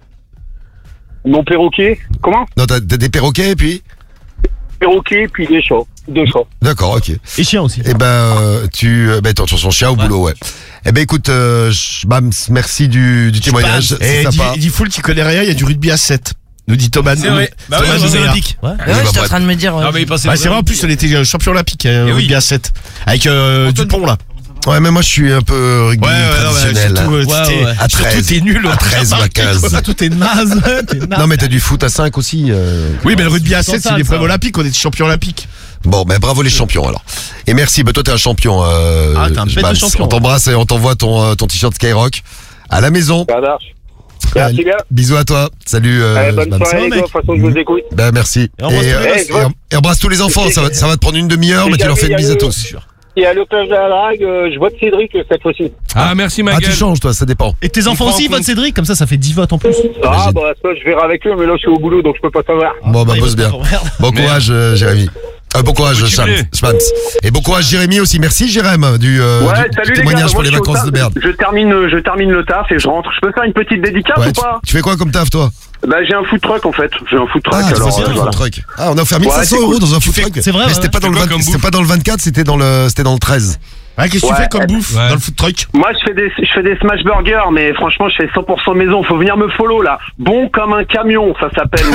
Mon perroquet. Comment? Non, t'as des perroquets et puis? Perroquet, puis des chats. 2 chats. D'accord, ok. Et chien aussi. Eh ben, attends, sur son chien au boulot, ouais. Eh ben, écoute, Jbams, merci du témoignage. C'est Et sympa. il dit full qui connaît rien, il y a du rugby à 7. Nous dit Thomas. C'est vrai. Bah Thomas ouais, José Jeux Hart. Olympiques. Ouais. Ouais, bah, j'étais en bref. train de me dire. Non, mais il passait. Bah, c'est vrai, en plus, on était champion olympique, rugby oui. à 7. Avec Dupont, là. Ouais, mais moi, je suis un peu rugby traditionnel. surtout, Ouais, ouais. À 13. surtout, t'es nul. À 13 ou à 15. Tout est naze. T'es naze. Non, mais t'as du foot à 5 aussi. Oui, mais le rugby à 7, c'est Total, l'épreuve ça. olympique, on est champion olympique. Bon, ben bravo les champions alors. Et merci, toi t'es un champion. Ah, t'es un bête de Jbams. champion. On t'embrasse et on t'envoie ton t-shirt Skyrock à la maison. Ça marche. Merci bien. Bisous à toi. Salut. Bonne Jbams. soirée, les gars. De toute façon, je vous écoute. Ben merci. Et embrasse tous les gosses. et embrasse tous les enfants. Ça va te prendre une demi-heure, mais tu leur fais une bise à tous. Il y a le club de la drague, je vote Cédric cette fois-ci. Ah, merci, ma Ah, tu gueule. changes toi, ça dépend. Et tes enfants prend aussi en compte. votent Cédric, comme ça fait 10 votes en plus. Ah, bah, ça, je verrai avec eux, mais là, je suis au boulot, donc je peux pas savoir. Bon, bah Ah, bosse il bien. vote pas. Bon courage, Jérémy. Bon courage, Motivé. Jbams. Et bon courage, Jérémy aussi. Merci, Jérém, du Ouais, salut les gars. témoignage pour Moi, les je suis au vacances taf. de merde. Je termine le taf et je rentre. Je peux faire une petite dédicace Ouais, ou pas? tu fais quoi comme taf, toi? Bah, j'ai un food truck en fait. J'ai un food truck. Ah, tu alors, fais un voilà. food truck. Ah, on a offert 1500 c'est euros cool. dans un food truck. C'est vrai, Mais ouais. c'était pas dans le Tu fais quoi 20 comme c'était pas dans le 24, c'était dans le 13. Ouais, qu'est-ce que tu Ouais, fais comme bouffe ouais. dans le food truck? Moi, je fais des smash burgers, mais franchement, je fais 100% maison. Faut venir me follow là. Bon comme un camion, ça s'appelle.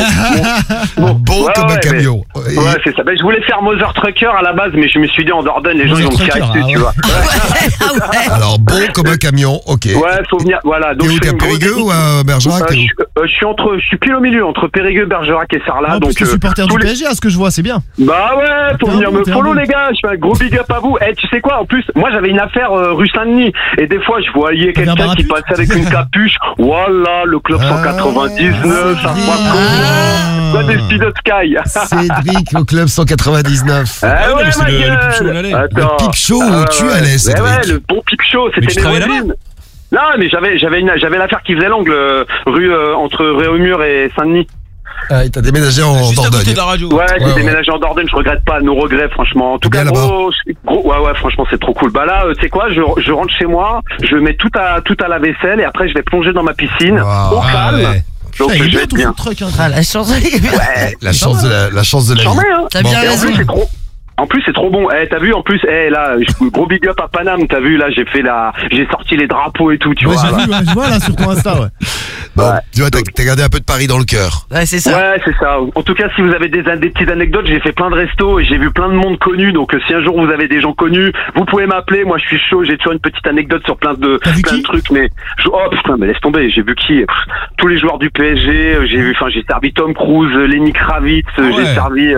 Bon Ouais, comme un ouais, camion. Et- Ouais, c'est ça. Ben, je voulais faire Mother Trucker à la base, mais je me suis dit en Dordogne, les gens Mother ils vont me Trucker, tirer dessus, ah tu ouais. vois. Ah ouais. Alors bon comme un camion, ok. Ouais, faut venir. Voilà. Donc T'es où, je fais t'es à une grosse Périgueux ou équipe. à Bergerac? t'es où Je suis pile au milieu entre Périgueux, Bergerac et Sarlat. En plus, donc t'es supporter tous du les- PSG, à ce que je vois, c'est bien. Bah ouais, faut T'es un venir bon, me t'es un follow bon. les gars. Je fais un gros big up à vous. Eh, tu sais quoi? En plus, moi j'avais une affaire rue Saint-Denis et des fois je voyais T'avais un quelqu'un qui parapluie passait avec une capuche. Voilà, le club 199, ça Ah. quoi des Speed Sky. Cédric au club 199. Ah non, ouais, mais c'est ma le gueule. pipe show où on allait. Attends. Le pipe show où Ah, tu ouais. allais, Ouais, Cédric. ouais, le bon pipe show, Mais tu c'était mes travaillais là-bas voisines. Non, mais j'avais l'affaire qui faisait l'angle rue entre Réaumur et Saint-Denis. Ah, et t'as déménagé en Juste à côté Dordogne. de la radio. Ouais, j'ai ouais. déménagé en Dordogne, je regrette pas, nos regrets, franchement. En tout Bien cas, là-bas. ouais, franchement, c'est trop cool. Bah là, tu sais quoi, je rentre chez moi, je mets tout à la vaisselle et après je vais plonger dans ma piscine, Wow. au calme. ouais. Donc Putain, il est je vais bien être ton bien. food truck, hein. Ah, la chance. Ouais, La chance de la vie. j'en mets, hein. T'as Bon. bien Et en raison. plus, c'est trop. En plus, c'est trop bon. T'as vu, en plus, là, gros big up à Paname, t'as vu, là, j'ai sorti les drapeaux et tout, tu vois. J'ai vu, je vois là sur ton Insta, ouais. Bon, tu vois, t'as gardé un peu de Paris dans le cœur. Ouais, c'est ça. Ouais, c'est ça. En tout cas, si vous avez des petites anecdotes, j'ai fait plein de restos et j'ai vu plein de monde connu. Donc, si un jour vous avez des gens connus, vous pouvez m'appeler. Moi, je suis chaud. J'ai toujours une petite anecdote sur plein de trucs. Mais oh putain, mais laisse tomber. J'ai vu qui tous les joueurs du PSG. J'ai servi Tom Cruise, Lenny Kravitz. J'ai servi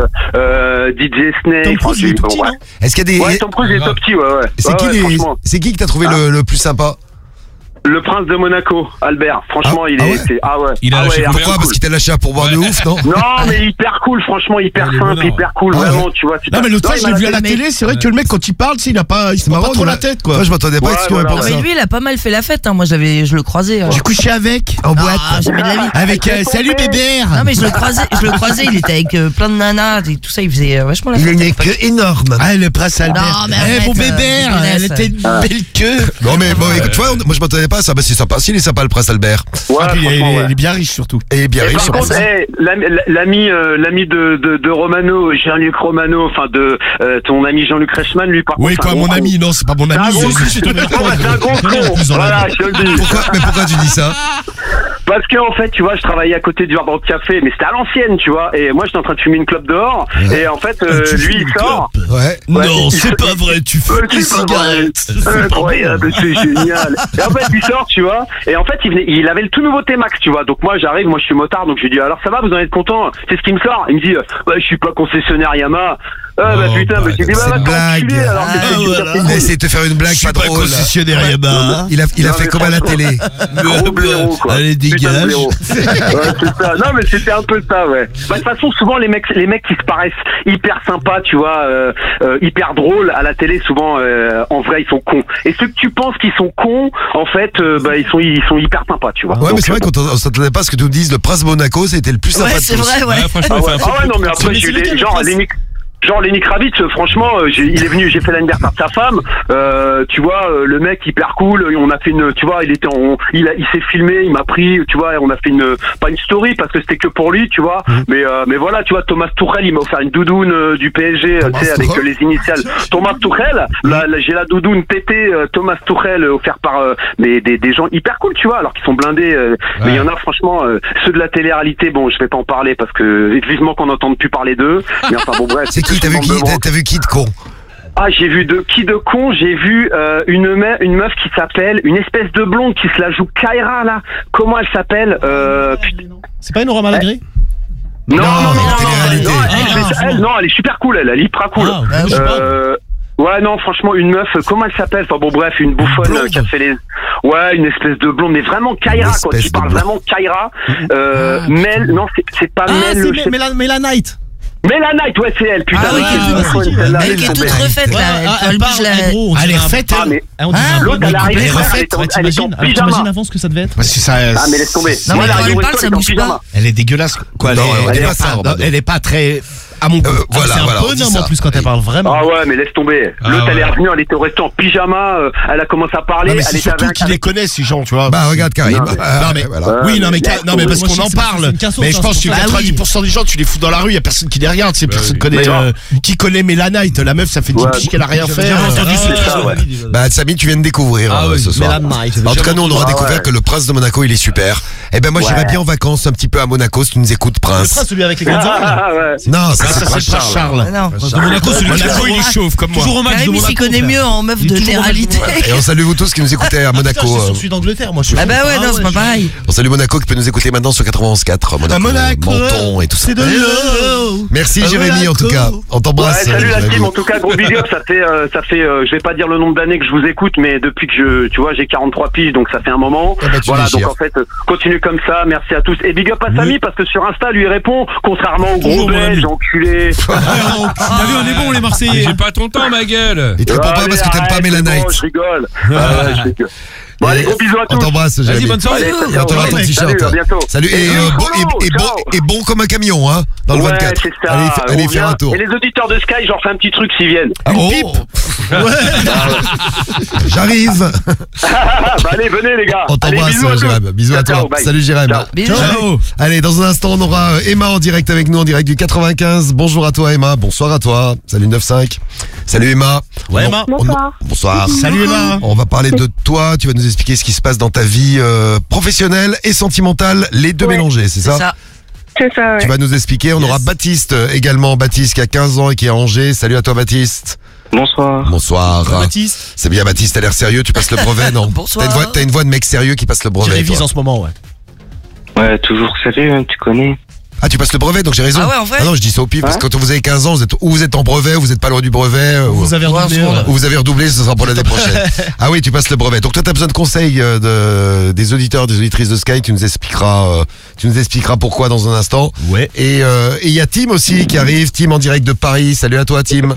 DJ Snake. Tom Cruise, il est tout petit, non ? Est-ce qu'il y a des... Ouais, Tom Cruise est tout petit, ouais. C'est qui que t'as trouvé le plus sympa? Le prince de Monaco, Albert. Franchement, il est. Il a lâché pourquoi? Parce qu'il t'a lâché un pourboire de ouf, non? Non, mais hyper cool, franchement, hyper simple, hyper cool, vraiment, tu vois. Non, mais l'autre fois, je l'ai vu à la télé, c'est vrai que le mec, quand il parle, il se prend pas trop la tête, quoi. Moi, je m'attendais pas à ce qu'il réponde ça. Mais lui, il a pas mal fait la fête, hein. Moi, je le croisais. J'ai couché avec, en boîte. Jamais de la vie. avec salut Bébert. Non, mais je le croisais, il était avec plein de nanas et tout ça, il faisait vachement la Il a fête. une queue énorme. Ah, le prince Albert. Non, mais arrête, mon Bébert, elle était une belle queue. Non, mais bon, écoute, tu vois, moi, je m'attendais pas à ça. Bah, c'est sympa. Il est sympa, le prince Albert. Ouais, il est bien riche, surtout. Et bien riche, par contre, l'ami de Romano, Jean-Luc Romano, enfin de ton ami Jean-Luc Reichmann, lui, par contre. Oui, quoi, mon ami, non, c'est pas mon ami. C'est un gros con. Voilà, je te le dis. Pourquoi tu dis ça? Parce que en fait, tu vois, je travaillais à côté du Hard Rock Café, mais c'était à l'ancienne, tu vois. Et moi, j'étais en train de fumer une clope dehors. Et en fait, lui, il sort. Ouais. Non, c'est pas vrai, tu fumes des cigarettes. Incroyable, c'est génial. Et en fait, il sort, tu vois. Et en fait, il avait le tout nouveau T-Max, tu vois. Donc moi, j'arrive, moi, je suis motard, donc je lui dis, alors ça va, vous en êtes content? C'est ce qui me sort. Il me dit, ouais, je suis pas concessionnaire Yamaha. Ah bah putain, mais tu dis, c'est une blague. Il a essayé de te faire une blague pas drôle. Concessionnaire Yamaha. Il a fait comme à la télé. Gros blaireau, quoi. Allez, dégage. Ouais, c'est ça. Non, mais c'était un peu ça, ouais. Bah, de toute façon, souvent, les mecs qui se paraissent hyper sympas, tu vois, hyper drôles à la télé, souvent, en vrai, ils sont cons. Et ceux que tu penses qu'ils sont cons, en fait, ils sont hyper sympas, tu vois. Ouais, mais c'est vrai qu'on s'attendait pas à ce que tu nous dises, le prince Monaco, c'était le plus sympa de tous. Ouais, c'est vrai, ouais. Franchement, non, mais après, j'ai eu des, genre Lenny Kravitz, franchement, il est venu, j'ai fait l'anniversaire de sa femme, tu vois, le mec hyper cool, on a fait une, tu vois, il s'est filmé, il m'a pris, tu vois, on a fait pas une story parce que c'était que pour lui, tu vois, mais voilà, tu vois, Thomas Tuchel, il m'a offert une doudoune du PSG, tu sais, avec les initiales. Thomas Tuchel, là, j'ai la doudoune TT Thomas Tuchel offert par des gens hyper cool, tu vois, alors qu'ils sont blindés, mais il y en a franchement, ceux de la télé-réalité, bon, je vais pas en parler parce que vivement qu'on n'entende plus parler d'eux, mais enfin bon bref. T'as vu qui de con? Ah, j'ai vu de con, j'ai vu une meuf qui s'appelle, une espèce de blonde qui se la joue Kaira là. Comment elle s'appelle C'est pas une Aurore Malagré? Non, elle est super cool, elle est hyper cool. Ouais, non, franchement, une meuf, comment elle s'appelle? Enfin bon, bref, une bouffonne qui a fait ouais, une espèce de blonde, mais vraiment Kaira, quoi. Tu parles vraiment Kaira. Mel, non, c'est pas Mel. C'est Mela Knight. Mela Knight, ouais, c'est elle, putain. Elle qui est toute refaite, là. Elle est refaite, l'autre, elle arrive, elle est en pyjama. T'imagines avant ce que ça devait être? Ah, mais laisse tomber. Non, mais quand elle parle, ça bouge pas. Elle est dégueulasse, quoi. Elle est pas très... à mon goût. Voilà, c'est un bonhomme en plus quand elle parle vraiment. Ah ouais, mais laisse tomber. L'autre, elle est revenue, elle était au restant en pyjama, elle a commencé à parler. Non, mais c'est surtout qu'ils les connaissent, ces gens, tu vois. Bah, regarde Karim. Oui, non, mais parce qu'on en parle. Mais je pense que 90% des gens, tu les fous dans la rue, il y a personne qui les regarde, c'est personne qui connaît Mela Knight. La meuf, ça fait 10 piges qu'elle a rien fait. Bah, Samy, tu viens de découvrir ce soir. En tout cas, nous, on aura découvert que le prince de Monaco, il est super. Eh ben, moi, j'irais bien en vacances un petit peu à Monaco si tu nous écoutes, prince. Le prince, celui avec les grandes oreilles. Non, ça c'est Prince Charles. Non. Monaco, il est chauve comme moi. Toujours au match de Karim, il Monaco. s'y connaît mieux en meuf de télé-réalité. Et on salue vous tous qui nous écoutez à Monaco. Je suis celui d'Angleterre, moi. Ah bah ouais, non, c'est pas pareil. On salue Monaco qui peut nous écouter maintenant sur 91.4. Monaco, Menton et tout ça. C'est de l'eau. Merci Jérémy en tout cas. On t'embrasse. Ouais, salut la team, en tout cas gros big up, ça fait je vais pas dire le nombre d'années que je vous écoute, mais depuis que tu vois, j'ai 43 piges, donc ça fait un moment. Voilà, donc en fait, continue comme ça, merci à tous. Et big up à Samy, parce que sur Insta, lui répond, contrairement aux gros belges, enculés. T'as vu, on est bon les Marseillais. J'ai pas ton temps, ma gueule. Il te répond pas parce que t'aimes pas Mela Knight. Je rigole. Bon, allez, gros bisous à tous. On t'embrasse, Vas-y, bonne soirée. Et on te ton t-shirt. Salut, à bientôt. Salut. Et bon comme un camion, hein, dans le 24. C'est ça. Allez faire un tour. Et les auditeurs de Sky, je leur fais un petit truc s'ils viennent. J'arrive. Bah allez, venez les gars. On t'embrasse, Jérém. Bisous à toi. Salut, Jérém. Bisous. Allez, dans un instant, on aura Emma en direct avec nous, en direct du 95. Bonjour à toi, Emma. Bonsoir à toi. Salut 95. Salut Emma. Ouais, Emma. Bonsoir. Salut Emma. On va parler de toi. Tu vas nous expliquer ce qui se passe dans ta vie professionnelle et sentimentale, les deux mélangés, c'est ça? C'est ça, ouais. Tu vas nous expliquer. On aura Baptiste également. Baptiste qui a 15 ans et qui est à Angers. Salut à toi, Baptiste. Bonsoir. Bonsoir. Baptiste. C'est bien, Baptiste, t'as l'air sérieux, tu passes le brevet, non? Bonsoir. T'as une voix de mec sérieux qui passe le Je brevet. révise toi. en ce moment, ouais. Ouais, toujours sérieux, hein, tu connais. Ah, tu passes le brevet, donc j'ai raison. Ah ouais, en vrai. Ah non, je dis ça au pif, parce que Ouais. quand vous avez 15 ans, vous êtes en brevet, ou vous êtes pas loin du brevet, Vous avez redoublé. ou vous avez redoublé, ce sera pour l'année prochaine. Ah oui, tu passes le brevet. Donc toi, t'as besoin de conseils des auditeurs, des auditrices de Sky, tu nous expliqueras pourquoi dans un instant. Ouais. Et il y a Tim aussi qui arrive, Tim en direct de Paris. Salut à toi, Tim.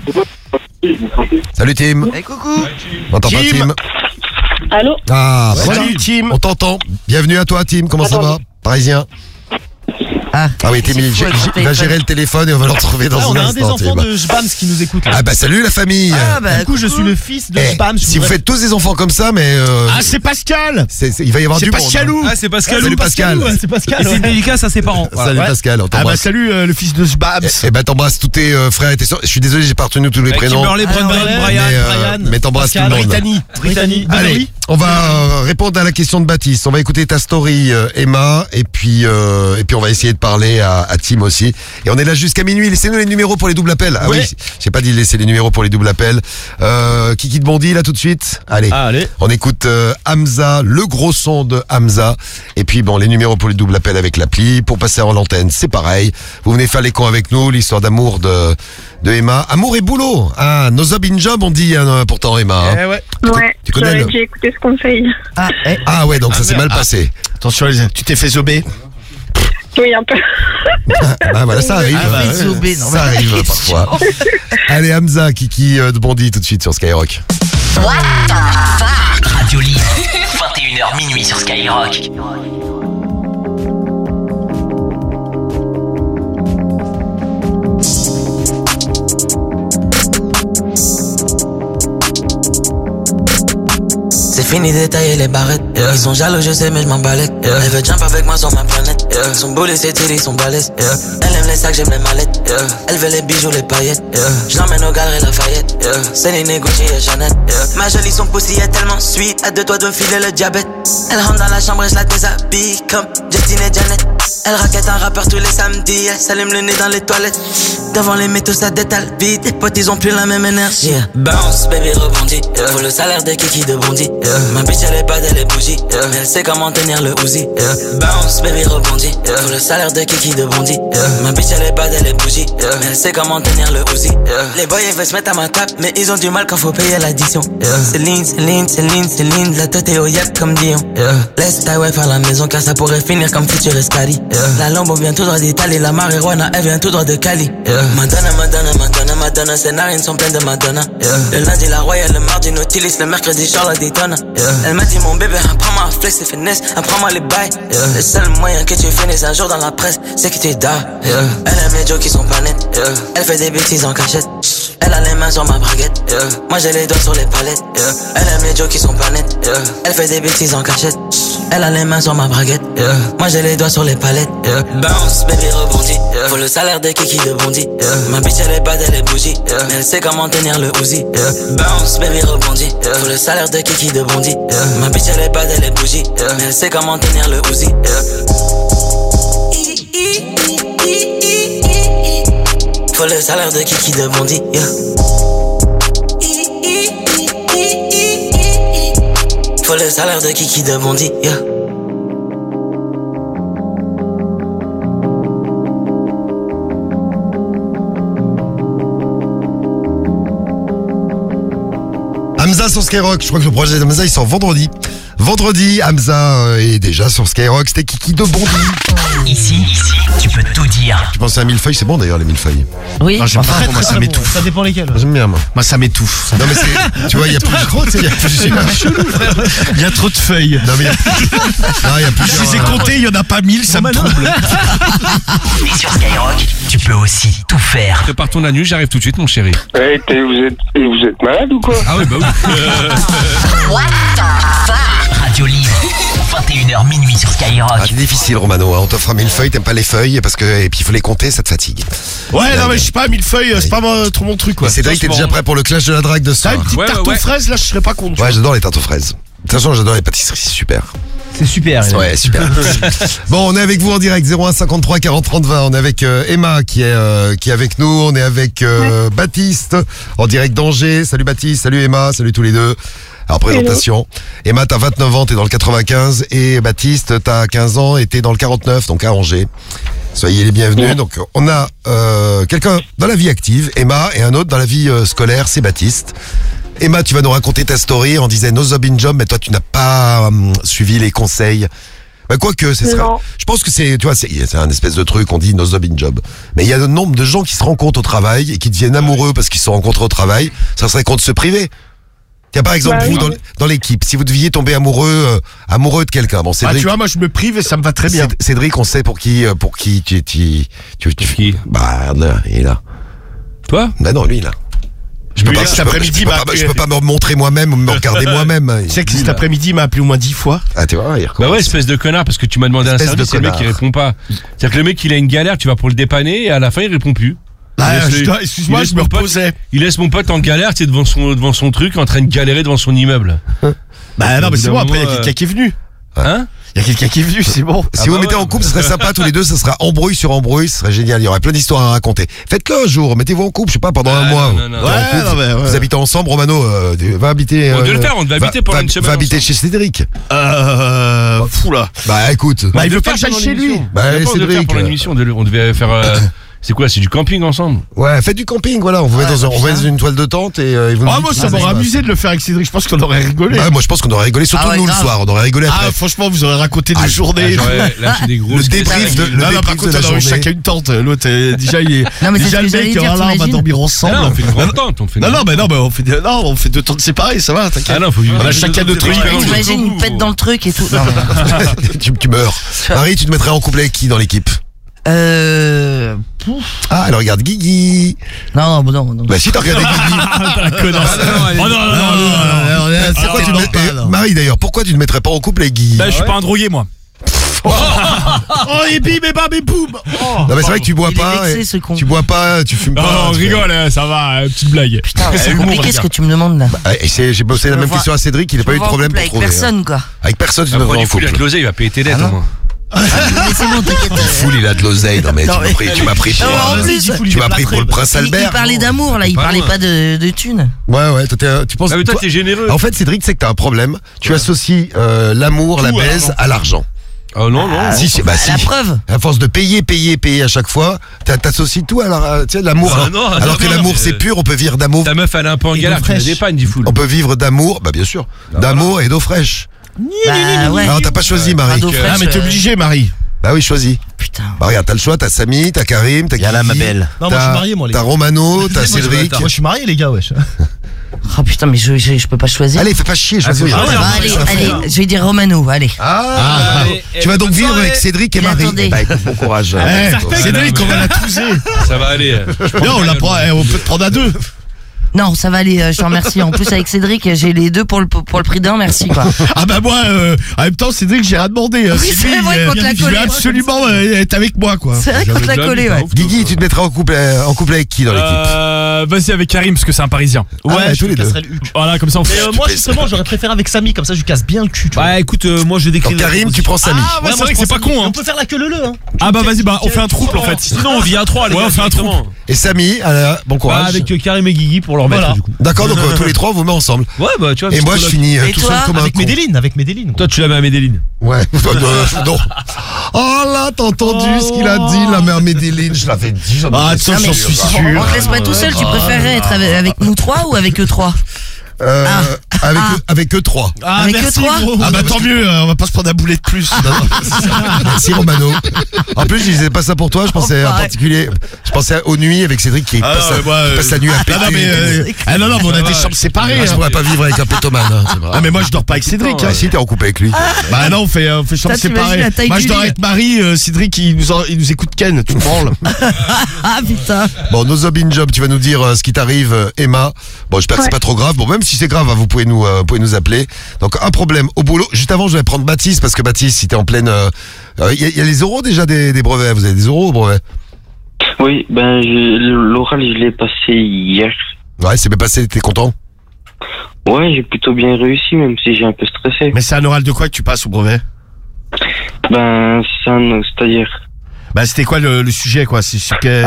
Salut, Tim. Hey, coucou. On t'entend pas, Tim. Tim? Allô? Ah, bah voilà. Salut Tim. On t'entend. Bienvenue à toi, Tim. Comment ça va? Parisien. Ah oui, Tim, il va gérer le téléphone et on va le retrouver dans On un a un des instant. enfants Tim. de Jbams qui nous écoute. Ah bah salut la famille. Ah bah, Du coup, je suis le fils de Eh, Jbams. si vous faites tous des enfants comme ça, mais Ah, c'est Pascal. il va y avoir C'est du monde. Pascalou. Ah, c'est Pascal. Salut Pascal. Ouais, c'est Pascal. Et c'est une dédicace à ses parents. Salut Ouais. Pascal, on Ah bah t'embrasse. salut le fils de Jbams. Eh ben t'embrasses tous tes frères et tes soeurs. Je suis désolé, j'ai pas retenu tous les prénoms. Kimberley, Brandon, ouais. Brian. Mais t'embrasses tout le monde. Brittany. Allez, on va répondre à la question de Baptiste. On va écouter ta story, Emma, et puis on va essayer de parler à Tim aussi. Et on est là jusqu'à minuit. Laissez-nous les numéros pour les doubles appels. Ah Ouais. oui, j'ai pas dit laisser les numéros pour les doubles appels. Kiki de Bondy là tout de suite. Allez, Allez. on écoute Hamza, le gros son de Hamza. Et puis bon, les numéros pour les doubles appels avec l'appli. Pour passer en l'antenne, c'est pareil. Vous venez faire les cons avec nous. L'histoire d'amour de Emma. Amour et boulot. Ah, no job in job, on dit pourtant Emma. Hein. Eh ouais. Ouais, tu connais j'aurais le- dû écouter ce conseil. Ah ouais, donc ça s'est mal passé. Attention, tu t'es fait zober. Oui, un peu. Bah voilà, ça arrive. Ah bah, Fait zober, non, Ça mais la arrive question. parfois. Allez, Hamza, Kiki de Bondy tout de suite sur Skyrock. Radio Libre. 21h minuit sur Skyrock. C'est fini d'étailler les barrettes. Ils sont jaloux, je sais, mais je m'en balèque. Elle veut jump avec moi sur ma planète. Son boulet, c'est tiré, son balèze. Elle aime les sacs, j'aime les mallettes. Elle veut les bijoux, les paillettes. Je l'emmène au galeries Lafayette. Céline, Gucci et Chanel. Ma jolie, son pussy est tellement sweet. À deux doigts de filer le diabète. Elle rentre dans la chambre et je la déshabille comme Justine et Janet. Elle raquette un rappeur tous les samedis. Elle s'allume le nez dans les toilettes. Devant les métaux, ça détale vite. Les potes, ils ont plus la même énergie. Bounce, baby, rebondit. Pour le salaire de Kiki de Bondy. Ma bitch, elle est pas elle est bougie. Mais elle sait comment tenir le Uzi. Bounce, baby, rebondit. Pour le salaire de Kiki de Bondy. Ma bitch, elle est pas elle est bougie. Mais elle sait comment tenir le Uzi. Les boys, ils veulent se mettre à ma table. Mais ils ont du mal quand faut payer l'addition. Céline, Céline, Céline, Céline. La tête est au yep comme Dion. Laisse ta wife à la maison car ça pourrait finir comme Future Escari. La Lambo vient tout droit d'Italie. La marijuana, elle vient tout droit de Cali. Madonna, Madonna, Madonna, Madonna. Ses narines sont pleines de Madonna. Le lundi, la Royale. Le mardi, Nautilus. Le mercredi, Charlotte Daytona. Elle m'a dit, mon bébé, apprends-moi à flex et finesse. Apprends-moi les bails. Le seul moyen que tu finisses un jour dans la presse, c'est que tu dors. Elle aime les jokes qui sont pas nets. Elle fait des bêtises en cachette. Elle a les mains sur ma braguette. Moi, j'ai les doigts sur les palettes. Elle aime les jokes qui sont pas nets. Elle fait des bêtises en cachette. Elle a les mains sur ma braguette. Moi, j'ai les doigts sur les palettes. Bounce, baby, rebondit. Pour le salaire de Kiki de Bondy. Ma bitch, elle est pas elle est bougie. Mais elle sait comment tenir le Uzi. Bounce, baby, rebondit. Pour le salaire de Kiki de Bondy. Ma bitch, elle est pas elle est bougie. Mais elle sait comment tenir le Uzi. Faut le salaire de Kiki de Bondy. Faut le salaire de Kiki de Bondy. Hamza sur Skyrock, je crois que le projet d'Hamza il sort vendredi. Vendredi, Hamza est déjà sur Skyrock, c'était Kiki de Bondy. Ici, tu peux tout dire dire. Tu penses à un millefeuille, c'est bon d'ailleurs les millefeuilles. Oui. Non, j'aime pas, moi ça m'étouffe. Ça dépend lesquels. J'aime bien moi. Moi ça m'étouffe. Non mais c'est, tu vois, il y a Il y a trop de feuilles. Non mais il y a Je les ai comptés, il y en a pas 1000, ça me trouble. Et sur Skyrock, tu peux aussi tout faire. Prépare ton anus, j'arrive tout de suite, mon chéri. Ouais, vous êtes malade ou quoi? Ah oui, bah oui. What the fuck? Radio Libre, 21h minuit sur Skyrock. c'est difficile Romano, hein. On t'offre un millefeuille, t'aimes pas les feuilles et puis il faut les compter, ça te fatigue. Ouais, non mais je sais pas, 1000 feuilles, c'est pas trop mon truc quoi. Cédric, t'es déjà prêt pour le clash de la drague de ce T'as soir? une petite tarte aux fraises, là je serais pas contre. Ouais, j'adore les tartes aux fraises. De toute façon, j'adore les pâtisseries, c'est super. C'est super. Ouais, super. Bon, on est avec vous en direct, 01 53 40 30 20. On est avec Emma qui est avec nous. On est avec Baptiste en direct d'Angers. Salut Baptiste, salut Emma, salut tous les deux. Alors, présentation. Emma, t'as 29 ans, t'es dans le 95. Et Baptiste, t'as 15 ans et t'es dans le 49, donc à Angers. Soyez les bienvenus. Donc, on a quelqu'un dans la vie active, Emma, et un autre dans la vie scolaire, c'est Baptiste. Emma, tu vas nous raconter ta story. On disait no job in job, mais toi, tu n'as pas suivi les conseils. Bah, quoique, ce serait. Je pense que c'est, tu vois, c'est un espèce de truc, on dit no job in job. Mais il y a un nombre de gens qui se rencontrent au travail et qui deviennent amoureux parce qu'ils se rencontrent au travail. Ça serait contre se priver. Tiens, par exemple, vous, dans l'équipe, si vous deviez tomber amoureux de quelqu'un. Bon, Cédric. Tu vois, moi, je me prive et ça me va très bien. Cédric, on sait pour qui tu Qui? Bah, là, il est là. Toi? Bah non, lui, là. Je peux pas me montrer moi-même ou me regarder moi-même. Tu sais que cet après-midi, il m'a appelé au moins 10 fois. Ah, tu vois, il recommence. Bah ouais, espèce de connard, parce que tu m'as demandé un service, c'est le mec qui répond pas. C'est-à-dire que le mec, il a une galère, tu vas pour le dépanner, et à la fin, il répond plus. Excuse-moi, je me reposais. Il laisse mon pote en galère, tu sais, devant son truc, en train de galérer devant son immeuble. Bah non, mais c'est bon, après, il y a quelqu'un qui est venu. Hein? Il y a quelqu'un qui est venu, c'est bon. Si vous mettez en couple, ce serait sympa tous les deux, ça sera embrouille sur embrouille, ce serait génial. Il y aurait plein d'histoires à raconter. Faites-le un jour, mettez-vous en couple, je sais pas, pendant un mois. Vous habitez ensemble, Romano, va habiter. On devait le faire, on devait habiter pendant une semaine. Va habiter chez Cédric. Fou là. Bah écoute. Bah il veut pas que j'aille chez lui. Bah Cédric. Pour l'émission, on devait faire. C'est quoi? C'est du camping ensemble? Ouais, faites du camping, voilà. On vous met dans une toile de tente et vous. Ah, moi, ça m'aurait amusé de le faire avec Cédric. Je pense qu'on aurait rigolé. Ouais, moi, je pense qu'on aurait rigolé, surtout nous le soir. On aurait rigolé après. Ah, franchement, vous aurez raconté des journées. Lâché des grosses. Le débrief de la par contre, on aurait chacun une tente. L'autre, déjà, il est. Non, mais déjà, le mec, là, on va dormir ensemble. On fait une grande tente. On fait 2 tentes séparées, ça va, t'inquiète. Ah non, faut on a chacun notre truc. T'imagines une pète dans le truc et tout. Non, tu meurs. Marie, tu te mettrais en couple avec qui dans l'équipe? Ah, elle regarde Guigui. Non. Bah si t'as regardé Guigui. La connasse. Oh non. C'est quoi tu te Marie d'ailleurs, pourquoi tu ne mettrais pas en couple avec Guigui? Bah je suis pas un drogué moi. Oh et bim et bam et boum. Non mais c'est vrai que tu bois pas. Tu bois pas, tu fumes pas. Non, on rigole, ça va, petite blague. Putain, c'est compliqué ce que tu me demandes là. J'ai bossé la même question à Cédric, il n'a pas eu de problème pour trouver. Avec personne quoi. Avec personne, tu ne mettrais en couple. Il a de l'oseille, il va payer tes dettes au moins. Mais c'est bon, t'inquiète. Foule, il a de l'oseille. Non mais tu m'as pris pour le prince Albert. Il parlait d'amour là, il parlait pas de thunes. Ouais, tu penses. Ah mais toi t'es généreux. En fait, Cédric, c'est que t'as un problème. Tu associes l'amour, la baise à l'argent. Oh non. Si. La preuve. À force de payer à chaque fois, t'associes tout à l'amour. Alors que l'amour c'est pur, on peut vivre d'amour. Ta meuf elle est un peu en galère, tu la dépannes, dit Foule. On peut vivre d'amour, bah bien sûr, d'amour et d'eau fraîche. Ouais. Alors t'as pas choisi Marie. Ah mais t'es obligé Marie. Bah oui, choisis. Putain. Bah regarde, t'as le choix, t'as Samy, t'as Karim, t'as Yala ma belle. Non, moi je suis marié moi les gars. T'as Romano, t'as Cédric. Moi je suis marié les gars, wesh. Oh putain, mais je peux pas choisir. Allez, fais pas chier, choisis. Allez, je vais dire Romano, allez. Tu vas donc vivre avec Cédric et Marie. Bah écoute, bon courage. Cédric, on va la touser. Ça va aller. Non, on peut te prendre à 2. Non, ça va aller, je te remercie. En plus, avec Cédric, j'ai les deux pour le prix d'un, merci quoi. Ah bah moi, en même temps, Cédric, j'ai rien demandé. Oui, c'est vrai qu'on te l'a collé. Je veux absolument être avec moi, quoi. C'est vrai qu'on te l'a collé, ouais. Guigui, tu te mettrais en couple avec qui dans l'équipe? Vas-y avec Karim, parce que c'est un Parisien. Ouais, tous les deux. Voilà, comme ça on fait. Moi justement, j'aurais préféré avec Samy, comme ça je lui casse bien le cul. Ouais, écoute, moi je décris. Karim, tu prends Samy. Ah ouais, c'est vrai que c'est pas con, hein. On peut faire la queue le hein. Ah bah vas-y, bah on fait un trouble en fait. Sinon on vit à 3, les gars. Ouais, on fait un trouble. Et Samy, bon courage. Avec Karim et Guigui pour leur mettre du coup. D'accord, donc tous les trois on vous met ensemble. Ouais, bah tu vois. Et moi je finis tout seul comme un con. Avec Médéline. Toi tu la mets à Médéline. Ouais. Non. Oh là, t'as entendu ce qu'il a dit, la mère Médéline? Je l'avais dit. Ah, attends, j'en suis sûr. On te laisse pas tout seul, tu préférerais être avec nous trois ou avec eux trois? Avec eux 3. Ah, Avec merci, eux trois gros. Ah bah tant mieux, on va pas se prendre un boulet de plus. Merci Romano. En plus, je disais pas ça pour toi, je pensais en Enfoiré. particulier. Je pensais aux nuits avec Cédric qui passe la nuit à péter. Non, mais on a des chambres séparées. Je pourrais pas vivre avec un pétomane. C'est vrai. Ah mais moi je dors pas avec Cédric. Si t'es en couple avec lui. Bah non, on fait chambres t'imagines séparées. la taille Moi du je dors lit. avec Marie, Cédric il nous écoute Ken, tu me branles. Ah putain. Bon, No Job in Job, tu vas nous dire ce qui t'arrive, Emma. Bon, j'espère que c'est pas trop grave. Bon, même si c'est grave, hein, vous pouvez nous appeler. Donc, un problème au boulot. Juste avant, je vais prendre Baptiste, parce que Baptiste, si t'es en pleine... Il y a les oraux déjà des brevets. Vous avez des oraux au brevet? Oui, l'oral, je l'ai passé hier. Ouais, c'est bien passé, t'es content? Ouais, j'ai plutôt bien réussi, même si j'ai un peu stressé. Mais c'est un oral de quoi que tu passes au brevet? C'est-à-dire... Bah c'était quoi le sujet quoi? C'est sur quel...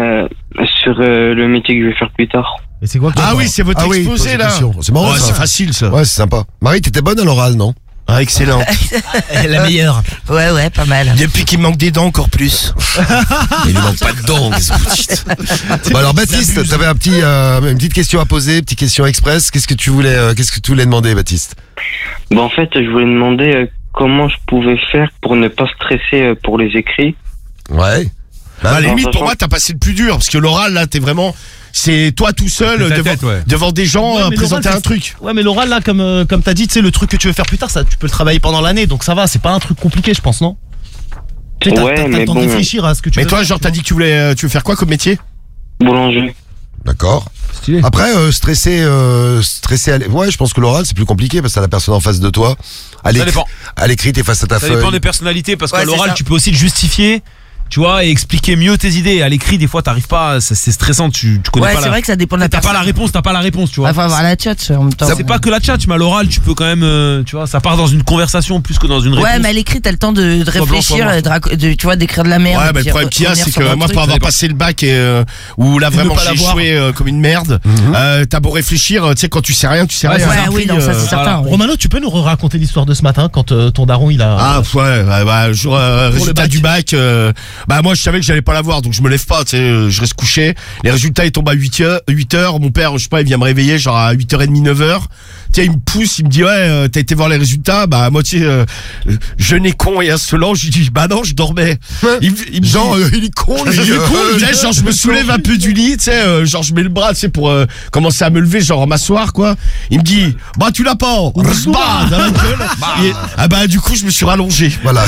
sur le métier que je vais faire plus tard. Et c'est quoi que Ah oui, c'est votre exposé là. C'est marrant, ouais, ça. c'est facile ça. Ouais, c'est sympa. Marie, t'étais bonne à l'oral, non? Ah, excellent. La meilleure. Ouais, pas mal. Depuis qu'il manque des dents encore plus. Il lui manque pas de dents, qu'est-ce que vous dites? Bon, alors Baptiste, t'avais une petite question à poser, petite question express. Qu'est-ce que tu voulais demander, Baptiste? En fait, je voulais demander comment je pouvais faire pour ne pas stresser pour les écrits. Ouais. À la limite, pour moi, t'as passé le plus dur, parce que l'oral, là, t'es vraiment... C'est toi tout seul devant des gens à présenter un truc. Ouais, mais l'oral, là, comme t'as dit, tu sais, le truc que tu veux faire plus tard, ça, tu peux le travailler pendant l'année, donc ça va, c'est pas un truc compliqué, je pense, non? Tu sais, t'as le temps de réfléchir à ce que tu veux. Mais toi, genre, t'as dit que tu veux faire quoi comme métier? Boulanger. D'accord. Après, stresser ouais, je pense que l'oral, c'est plus compliqué, parce que t'as la personne en face de toi. À l'écrit, t'es face à ta feuille. Ça dépend des personnalités, parce qu'à l'oral, ça. tu peux aussi te justifier. Tu vois, et expliquer mieux tes idées. À l'écrit, des fois, t'arrives pas, c'est stressant, tu connais pas c'est vrai que ça dépend de la T'as personne. t'as pas la réponse, tu vois. Faut avoir la chat en même temps. C'est pas que la chat, mais à l'oral, tu peux quand même, tu vois, ça part dans une conversation plus que dans une réponse. Ouais, mais à l'écrit, t'as le temps de réfléchir, tu vois, d'écrire de la merde. Ouais, mais le problème qu'il y a, c'est que moi, pour avoir passé le bac où là, vraiment, j'ai échoué comme une merde, t'as beau réfléchir, tu sais, quand tu sais rien, tu sais rien. Ouais, oui, non, ça, c'est certain. Romano, tu peux nous raconter l'histoire de ce matin, quand ton daron, il a... Ah, ouais, résultat du bac, moi, je savais que j'allais pas l'avoir, donc je me lève pas, tu sais, je reste couché. Les résultats, ils tombent à 8h. Mon père, je sais pas, il vient me réveiller, genre à 8h30, 9h. Tu sais, il me pousse, il me dit, ouais, t'as été voir les résultats? À moitié, jeune et con et insolent. Je lui dis, non, je dormais. Il est con, il est con. Genre, je me soulève un peu du lit, tu sais, genre, je mets le bras, tu sais, pour commencer à me lever, genre, m'asseoir, quoi. Il me dit, tu l'as pas, dans la gueule. Du coup, je me suis rallongé. Voilà.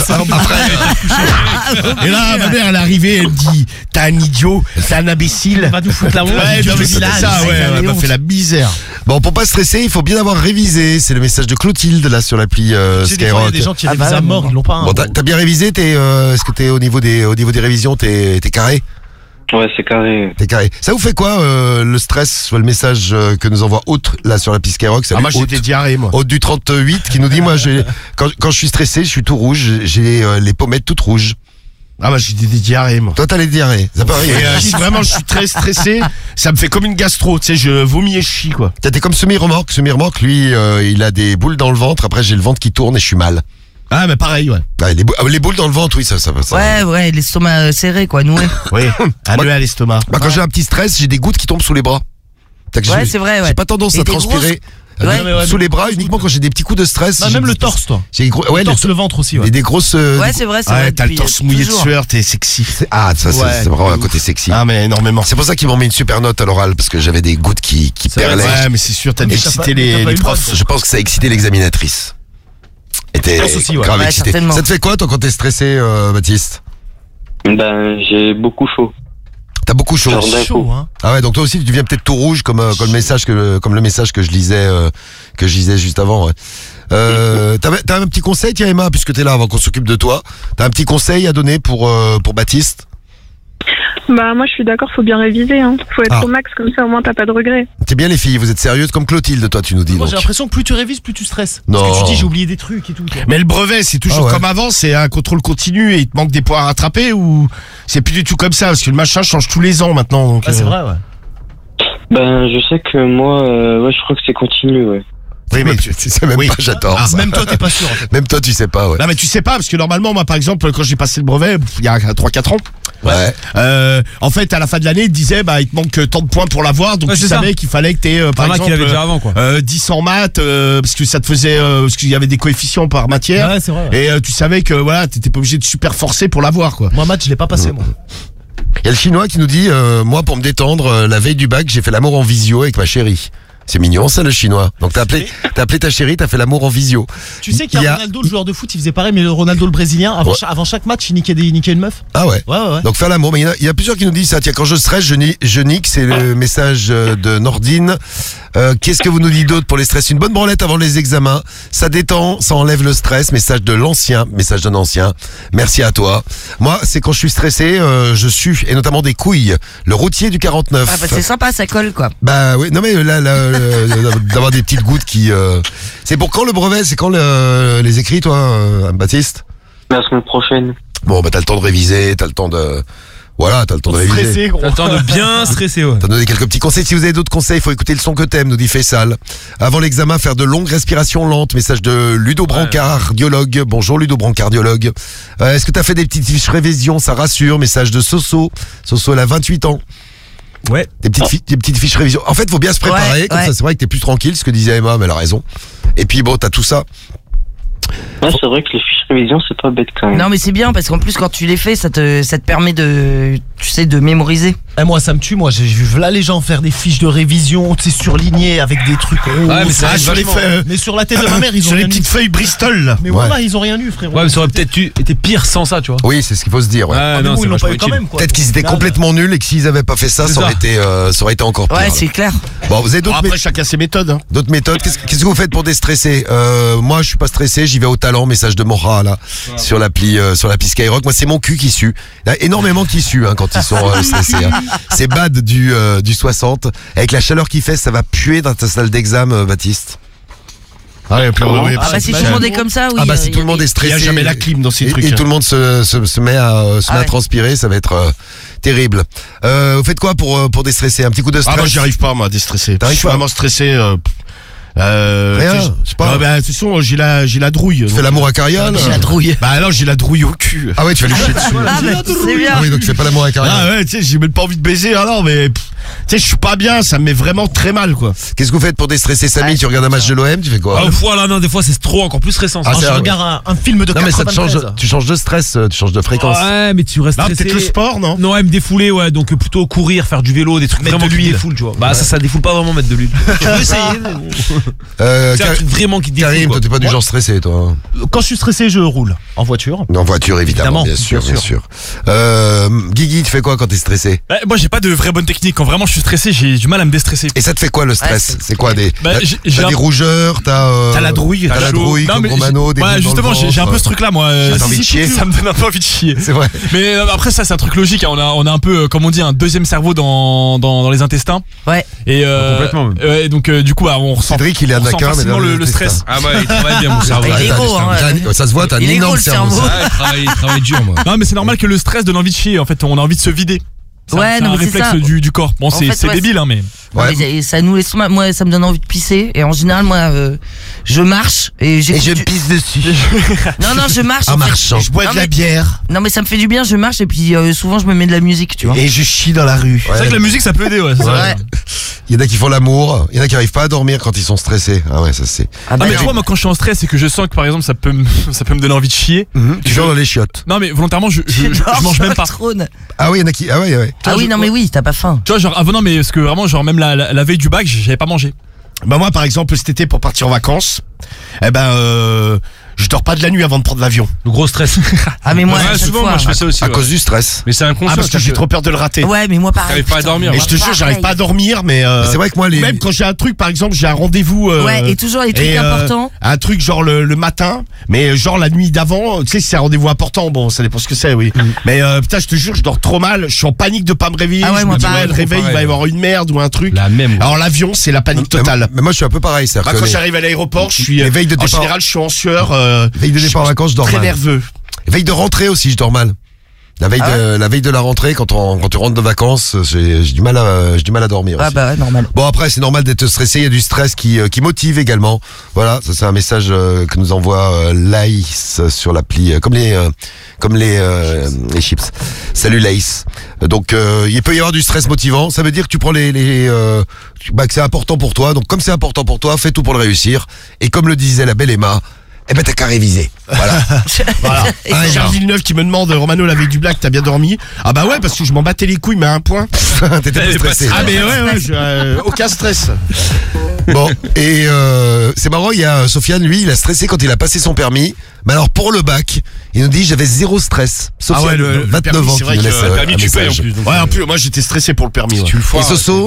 Et là, ma mère, elle est arrivée, elle me dit, t'es un idiot, t'es un imbécile. Va nous foutre la honte. Ouais, c'est ça, elle m'a fait la misère. Bon, pour pas stresser, il faut bien avoir révisé. C'est le message de Clotilde, là, sur l'appli Skyrock. Il y a des gens qui révisent à mort, ils l'ont pas. Bon, t'as bien révisé, est-ce que t'es au niveau des révisions, t'es carré? Ouais, c'est carré. T'es carré. Ça vous fait quoi, le stress, soit le message que nous envoie Autre, là, sur l'appli Skyrock? Moi, j'ai des diarrhées, moi. Autre du 38, qui nous dit, moi, quand je suis stressé, je suis tout rouge, j'ai les pommettes toutes rouges. J'ai des diarrhées, moi. Toi, t'as les diarrhées. Ça paraît. Si vraiment je suis très stressé, ça me fait comme une gastro, tu sais, je vomis et je chie, quoi. T'es comme semi-remorque. Semi-remorque, lui, il a des boules dans le ventre. Après, j'ai le ventre qui tourne et je suis mal. Ah, mais pareil, ouais. Les boules dans le ventre, oui, ça. Ouais, l'estomac serré, quoi, noué. Oui, noué à l'estomac. Quand j'ai un petit stress, j'ai des gouttes qui tombent sous les bras. Ouais, c'est vrai, ouais. J'ai pas tendance à transpirer. Sous les bras, uniquement quand j'ai des petits coups de stress. Même le torse, toi. Le torse, le ventre aussi, ouais. Et des grosses. Ouais, c'est vrai, t'as le torse mouillé de sueur, t'es sexy. Ça, c'est vraiment un côté sexy. Ah, mais énormément. C'est pour ça qu'ils m'ont mis une super note à l'oral, parce que j'avais des gouttes qui perlaient. Ouais, mais c'est sûr, t'as dû exciter les profs. Je pense que ça a excité l'examinatrice. Et t'es grave excité. Ça te fait quoi, toi, quand t'es stressé, Baptiste? J'ai beaucoup chaud. T'as beaucoup chaud. Hein. Ah ouais, donc toi aussi tu deviens peut-être tout rouge comme le message que je lisais juste avant. Ouais. T'as un petit conseil, tiens Emma, puisque t'es là avant qu'on s'occupe de toi. T'as un petit conseil à donner pour Baptiste? Moi je suis d'accord, faut bien réviser, hein. Faut être au max, comme ça au moins t'as pas de regrets. C'est bien les filles, vous êtes sérieuses comme Clotilde, toi tu nous dis. Moi j'ai l'impression que plus tu révises, plus tu stresses. Non. Parce que tu dis j'ai oublié des trucs et tout. Mais le brevet, c'est toujours comme avant, c'est un contrôle continu et il te manque des points à rattraper, ou c'est plus du tout comme ça, parce que le machin change tous les ans maintenant. Donc, c'est vrai, ouais. Je sais que moi, je crois que c'est continu, ouais. Oui, mais tu sais même pas, j'adore. Même toi, t'es pas sûr, en fait. Même toi, tu sais pas, ouais. Non, mais tu sais pas, parce que normalement, moi, par exemple, quand j'ai passé le brevet, il y a 3-4 ans, Ouais. En fait, à la fin de l'année, il te disait, bah, il te manque tant de points pour l'avoir, donc tu savais qu'il fallait que t'aies, par exemple, qu'il avait déjà avant, quoi. 10 en maths, parce que ça te faisait, parce qu'il y avait des coefficients par matière. Ouais, c'est vrai. Ouais. Et tu savais que, voilà, t'étais pas obligé de super forcer pour l'avoir, quoi. Moi, maths, je l'ai pas passé, moi. Il y a le chinois qui nous dit, moi, pour me détendre, la veille du bac, j'ai fait l'amour en visio avec ma chérie. C'est mignon ça le chinois. Donc t'as appelé ta chérie, t'as fait l'amour en visio. Tu sais qu'il y a Ronaldo, le joueur de foot, il faisait pareil, mais le Ronaldo le brésilien, avant chaque match, il niquait une meuf. Ah ouais. Donc faire l'amour. Mais il y a plusieurs qui nous disent ça. Tiens, quand je stresse, je nique. C'est le message de Nordine. Qu'est-ce que vous nous dites d'autre pour les stress? Une bonne branlette avant les examens. Ça détend, ça enlève le stress. Message d'un ancien. Merci à toi. Moi, c'est quand je suis stressé, je sue, et notamment des couilles. Le routier du 49. Ah bah c'est sympa, ça colle quoi. Bah oui, non mais là d'avoir des petites gouttes qui... C'est pour quand le brevet? C'est quand les écrits, toi, Baptiste? La semaine prochaine. Bon, bah t'as le temps de réviser, t'as le temps de... Voilà, t'as le temps de réviser. Stressé, gros. T'as le temps de bien stresser, ouais. T'as donné quelques petits conseils. Si vous avez d'autres conseils, il faut écouter le son que t'aimes, nous dit Faisal. Avant l'examen, faire de longues respirations lentes. Message de Ludo Brancard, cardiologue. Bonjour Ludo Brancard, cardiologue. Est-ce que t'as fait des petites fiches révision? Ça rassure. Message de Soso. Soso, elle a 28 ans. Ouais. Des petites fiches révision. En fait, faut bien se préparer. Comme ça, c'est vrai que t'es plus tranquille, ce que disait Emma, mais elle a raison. Et puis bon, t'as tout ça. Ouais, c'est vrai que les fiches révision, c'est pas bête quand même. Non mais c'est bien parce qu'en plus quand tu les fais, ça te permet de, tu sais, de mémoriser. Et moi ça me tue, moi j'ai vu là les gens faire des fiches de révision, tu sais, surlignées avec des trucs ronds. Ouais, mais ça sur les feuilles. Mais sur la tête de ma mère, ils ont sur les rien petites eu. feuilles Bristol là. Mais voilà, ils ont rien eu, frérot. Ouais, mais ça aurait peut-être été pire sans ça, tu vois. Oui, c'est ce qu'il faut se dire. Ouais. Ah, non, ils c'est l'ont pas vachement eu quand utile. même, quoi. Peut-être qu'ils étaient complètement nuls et que s'ils avaient pas fait ça, ça aurait été encore pire. Ouais, c'est clair. Bon, vous avez Bon, d'autres après, chacun ses méthodes. Hein. d'autres méthodes? Qu'est-ce que vous faites pour déstresser? Moi, je suis pas stressé, j'y vais au talent. Message de Mora là sur l'appli Skyrock. Moi, c'est mon cul qui sue. Il y a énormément qui suent quand ils sont stressés. Hein. C'est Bad du 60. Avec la chaleur qu'il fait, ça va puer dans ta salle d'examen, Baptiste. Ah, ouais, Ah bah si tout le monde est comme ça, oui. Ah bah si tout le monde est Il stressé. n'y a jamais la clim dans ces trucs. Et tout le monde se met à transpirer, ça va être terrible. Vous faites quoi pour déstresser? Un petit coup de stress? Ah, moi, j'y arrive pas, moi, à déstresser. Je suis vraiment stressé. Rien, je sais pas. Bah, de toute façon, j'ai la drouille. Tu fais l'amour à Cariole? J'ai la trouille. Bah non, j'ai la drouille au cul. Ah ouais, tu vas lui chier dessus. Ah bah c'est bien. Ah oui, donc tu fais pas l'amour à Cariole. Ah ouais, tu sais, j'ai même pas envie de baiser, alors, mais tu sais, je suis pas bien, ça me met vraiment très mal, quoi. Qu'est-ce que vous faites pour déstresser Samy? Tu regardes un match de l'OM, tu fais quoi? Ah, voilà, non, des fois c'est trop encore plus stressant. Ah, ça. c'est Je regarde un film de Non mais ça te 93. change, tu changes de stress, tu changes de fréquence. Ouais, mais tu restes Là, stressé. peut-être le sport, non? Non, ouais, me défouler, ouais, donc plutôt courir, faire du vélo, des trucs Mettre vraiment de qui l'huile. défoulent, tu vois. Bah ça défoule pas vraiment mettre de l'huile. Tu peux essayer, mais bon. C'est un truc vraiment qui défoule. Karim, quoi. toi t'es pas du genre stressé, toi? Quand je suis stressé, je roule en voiture. En voiture, évidemment, Évidemment, bien sûr. Guigui, tu fais quoi quand t'es stressé? Bah, moi j'ai pas de vraie bonne technique. Quand vraiment je suis stressé, j'ai du mal à me déstresser. Et ça te fait quoi le stress? Ouais, c'est quoi des Bah, t'as des rougeurs, t'as la drouille, t'as la chaud. drouille Non, comme mais Romano, des ouais, boules dans justement, le j'ai un ventre. peu ce truc là moi. T'as envie de chier? Ça me donne un peu envie de chier. C'est vrai. Mais après ça c'est un truc logique. Hein. On a un peu, comme on dit, un deuxième cerveau dans les intestins. Ouais. Et Complètement, même. et donc du coup bah on ressent. Cédric, il est on ressent anakin, mais facilement dans le stress. Ah bah il travaille bien mon cerveau. Il est gros, hein. Ça se voit, t'as un Il est énorme gros, le cerveau. cerveau. Il travaille dur moi. Non mais c'est normal que le stress donne envie de chier. En fait on a envie de se vider. Ouais, C'est non, un mais c'est réflexe ça. du corps. Bon En c'est fait, ouais, débile hein mais. Non, Ouais. mais ça nous laisse, moi ça me donne envie de pisser et en général moi je marche et Et je j'écoute pisse dessus. Non je marche En en fait. marchant. Je bois Non, de la mais- bière Non mais ça me fait du bien, je marche et puis souvent je me mets de la musique, tu vois. et je chie dans la rue. C'est vrai que la musique ça peut aider ouais. c'est vrai. Ouais. Il y en a qui font l'amour, il y en a qui arrivent pas à dormir quand ils sont stressés. Ah ouais, ça c'est. Ah Ah bah mais non. tu vois moi quand je suis en stress et que je sens que par exemple ça peut me donner envie de chier. Tu joues dans les chiottes. Non mais volontairement je mange même pas. Trône. Ah oui, il y en a qui. Ah ouais. Ah oui non mais oui, t'as pas faim. Tu vois genre non mais parce que vraiment genre même la veille du bac j'avais pas mangé. Bah moi par exemple cet été pour partir en vacances, je dors pas de la nuit avant de prendre l'avion. Le gros stress. Ah mais moi Ouais, à chaque souvent fois. moi je fais ça aussi. À ouais. cause du stress. Mais c'est inconscient. Parce que j'ai trop peur de le rater. Ouais mais moi pareil. T'arrives pas à putain. dormir. Et je te jure, j'arrive pas à dormir, mais C'est vrai que moi les. même quand j'ai un truc, par exemple, j'ai un rendez-vous. Ouais, et toujours les trucs importants. Un truc genre le matin, mais genre la nuit d'avant, tu sais, si c'est un rendez-vous important, bon, ça dépend ce que c'est, oui. Mais putain, je te jure, je dors trop mal, je suis en panique de pas me réveiller. Ah ouais, je moi me dis, pareil. le réveil, il va y Pareil, avoir une merde ou un truc. La même. Alors l'avion, c'est la panique totale. Mais moi je suis un peu pareil, c'est-à-dire Bah, que quand j'arrive à l'aéroport, je suis les veilles de en départ- général, je suis en sueur. veille de départ en vacances, je dors très mal. nerveux. Veille de rentrée aussi, je dors mal. La veille de la rentrée, quand tu rentres de vacances, j'ai du mal à dormir. Ah aussi. bah ouais, normal. Bon après c'est normal d'être stressé, il y a du stress qui motive également. Voilà, ça c'est un message que nous envoie Laïs sur l'appli, comme les chips. Salut Laïs. Donc il peut y avoir du stress motivant, ça veut dire que tu prends que c'est important pour toi. Donc comme c'est important pour toi, fais tout pour le réussir. Et comme le disait la belle Emma, eh ben t'as qu'à réviser. Voilà. Charles Villeneuve qui me demande, Romano, la veille du black, t'as bien dormi? Ah bah ouais, parce que je m'en battais les couilles, mais à un point. T'étais plus stressé. Ah mais ouais, aucun stress. Bon, et c'est marrant, il y a Sofiane, lui, il a stressé quand il a passé son permis. Mais alors pour le bac, il nous dit j'avais zéro stress. Sofiane, 29 ans, c'est vrai qui nous laisse que le permis tu payes en plus. Ouais, en plus, moi j'étais stressé pour le permis. Et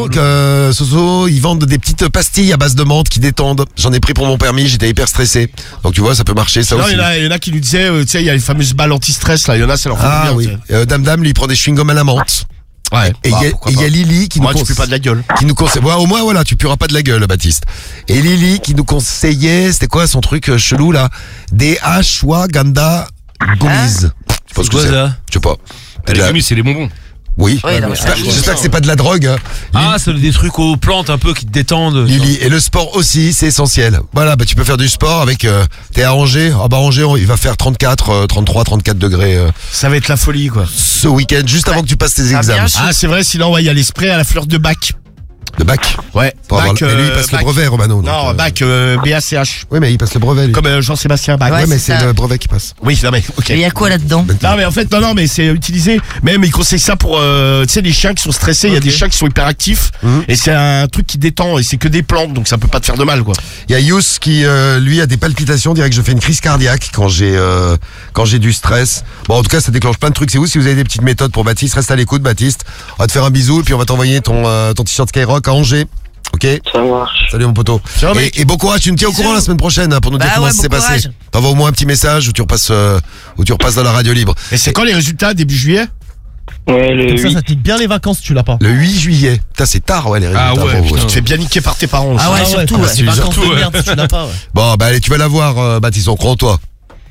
Soso, ils vendent des petites pastilles à base de menthe qui détendent. J'en ai pris pour mon permis, j'étais hyper stressé. Donc tu vois, ça peut marcher, ça aussi. Il y en a qui nous disaient, tu sais, il y a les fameuses balles anti-stress là, il y en a, ça leur fait bien. Oui. Dame, lui, il prend des chewing-gums à la menthe. Ouais. Et il y a Lily qui moi, tu pues pas de la gueule. Qui nous conseille. Au moins, voilà, tu pueras pas de la gueule, Baptiste. Et Lily qui nous conseillait, c'était quoi son truc chelou là? Des ashwagandha gummies. Tu penses que c'est ça? Je sais pas. Les gummies, c'est les bonbons. Oui. J'espère que c'est pas de la drogue. Hein. Ah, c'est des trucs aux plantes un peu qui te détendent. Lily, et le sport aussi, c'est essentiel. Voilà, tu peux faire du sport avec. T'es à Angers. Ah bah Angers, il va faire 33, 34 degrés. Ça va être la folie, quoi. Ce week-end, juste avant que tu passes tes examens. Ah, c'est vrai. Sinon, il y a les sprays à la fleur de bac. De bac? Ouais. Et lui, il passe le brevet, Romano. Non, bac, BACH. Oui, mais il passe le brevet, lui. Comme Jean-Sébastien Bach. Ouais, mais c'est le brevet qui passe. Oui, non, mais, ok. Mais il y a quoi là-dedans? Non, mais en fait, non, mais c'est utilisé. Même, il conseille ça pour, tu sais, les chiens qui sont stressés. Il y a des chiens qui sont hyperactifs. Et c'est un truc qui détend. Et c'est que des plantes. Donc, ça peut pas te faire de mal, quoi. Il y a Yous qui, lui, a des palpitations. Dirait que je fais une crise cardiaque quand j'ai du stress. Bon, en tout cas, ça déclenche plein de trucs. C'est où? Si vous avez des petites méthodes pour Baptiste, reste à l'écoute, Baptiste. On va te faire un bisou. Et puis, on va t'envoyer ton t-shirt Skyrock à Angers. Ok. Ça marche. Salut mon poteau. Et bon courage, tu me tiens au courant la semaine prochaine pour nous dire comment ça s'est passé. T'envoies au moins un petit message où tu repasses dans la radio libre. Et c'est quand les résultats? Début juillet? Ouais, le 8. Ça pique bien les vacances, tu l'as pas. Le 8 juillet. Putain, c'est tard, ouais, les résultats. Ah ouais, putain, tu te fais bien niquer par tes parents. Ah ouais, surtout, c'est vacances de merde, tu l'as pas, ouais. Bon, bah allez, tu vas l'avoir, Baptiste, on croit en toi.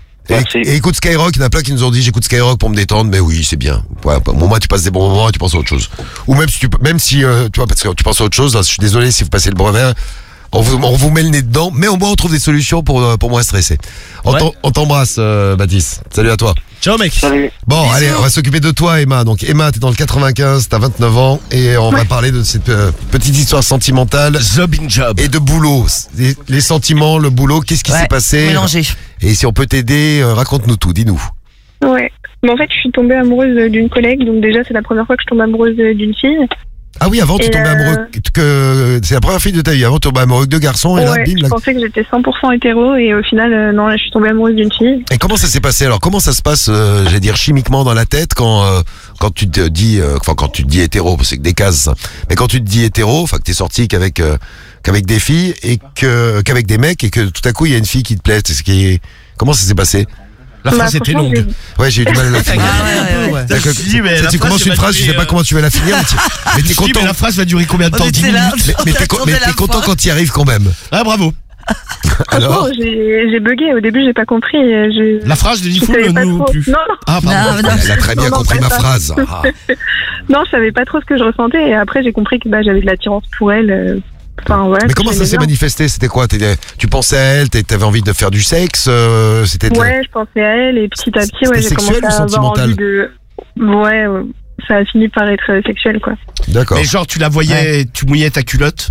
Et écoute Skyrock, il y en a plein qui nous ont dit j'écoute Skyrock pour me détendre, mais oui, c'est bien. Ouais, bon, moi tu passes des bons moments et tu penses à autre chose. Ou même si tu vois, parce que tu penses à autre chose, là, je suis désolé si vous passez le brevet, on vous met le nez dedans, mais au moins on trouve des solutions pour moins stresser. On t'embrasse, Baptiste. Salut à toi. Ciao mec. Salut. Bon, Bisous. allez, on va s'occuper de toi, Emma. Donc Emma, t'es dans le 95, t'as 29 ans, et on va parler de cette petite histoire sentimentale. Job in job. Et de boulot. Les sentiments, le boulot, qu'est-ce qui s'est passé? Mélangé. Et si on peut t'aider, raconte-nous tout, dis-nous. Ouais. Mais en fait, je suis tombée amoureuse d'une collègue, donc déjà, c'est la première fois que je tombe amoureuse d'une fille. Ah oui, avant tu tombais amoureux que c'est la première fille de ta vie. Avant tu tombais amoureux que de garçons et là, bim. Je pensais que j'étais 100% hétéro et au final, non, je suis tombée amoureuse d'une fille. Et comment ça s'est passé alors? Comment ça se passe, j'allais dire chimiquement dans la tête quand tu te dis, quand tu te dis hétéro, c'est que des cases. Ça. Mais quand tu te dis hétéro, que t'es sorti qu'avec des filles et qu'avec des mecs et que tout à coup il y a une fille qui te plaît. Comment ça s'est passé? La phrase était longue. Ouais, j'ai eu du mal à la finir. Tu commences une phrase, je sais pas comment tu vas la finir. Mais t'es content. Mais la phrase va durer combien de temps? 10 minutes. Mais t'es content quand tu y arrives quand même. Ah, bravo. Alors, j'ai bugué. Au début, j'ai pas compris. La phrase de Diffoul non plus. Non. Ah, pardon. Elle a très bien compris ma phrase. Non, je savais pas trop ce que je ressentais et après j'ai compris que j'avais de l'attirance pour elle. Enfin, voilà, mais comment ça s'est manifesté? C'était quoi? Tu pensais à elle? T'avais envie de faire du sexe? C'était ouais, je pensais à elle et petit à petit, j'ai commencé à avoir envie de. Ouais, ça a fini par être sexuel, quoi. D'accord. Mais genre, tu la voyais, tu mouillais ta culotte?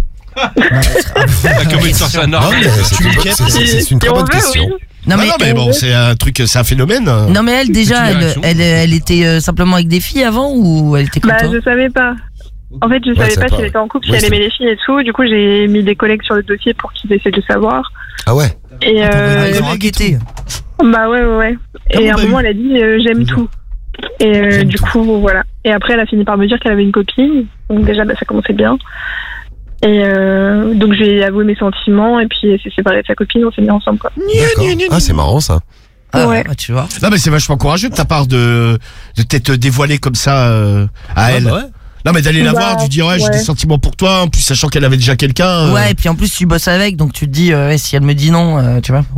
Comme une sorte c'est une très bonne question. Non mais bon, c'est un truc, c'est un phénomène. Non mais elle déjà, elle était simplement avec des filles avant ou elle était comme toi? Je savais pas. En fait, je savais pas si elle était en couple, si elle aimait les filles et tout. Du coup, j'ai mis des collègues sur le dossier pour qu'ils essaient de savoir. Ah ouais. Et ils ont enquêté. Bah ouais. Et à un moment, elle a dit j'aime tout. Et du coup, voilà. Et après, elle a fini par me dire qu'elle avait une copine. Donc déjà, ça commençait bien. Et donc j'ai avoué mes sentiments et puis elle s'est séparée de sa copine, on s'est mis ensemble, quoi. Ah, c'est marrant ça. Ouais. Tu vois. Non mais c'est vachement courageux de ta part de t'être dévoilé comme ça à elle. Ouais. Non mais d'aller la voir, tu dis j'ai des sentiments pour toi, en plus sachant qu'elle avait déjà quelqu'un. Ouais, et puis en plus tu bosses avec, donc tu te dis si elle me dit non, tu vois.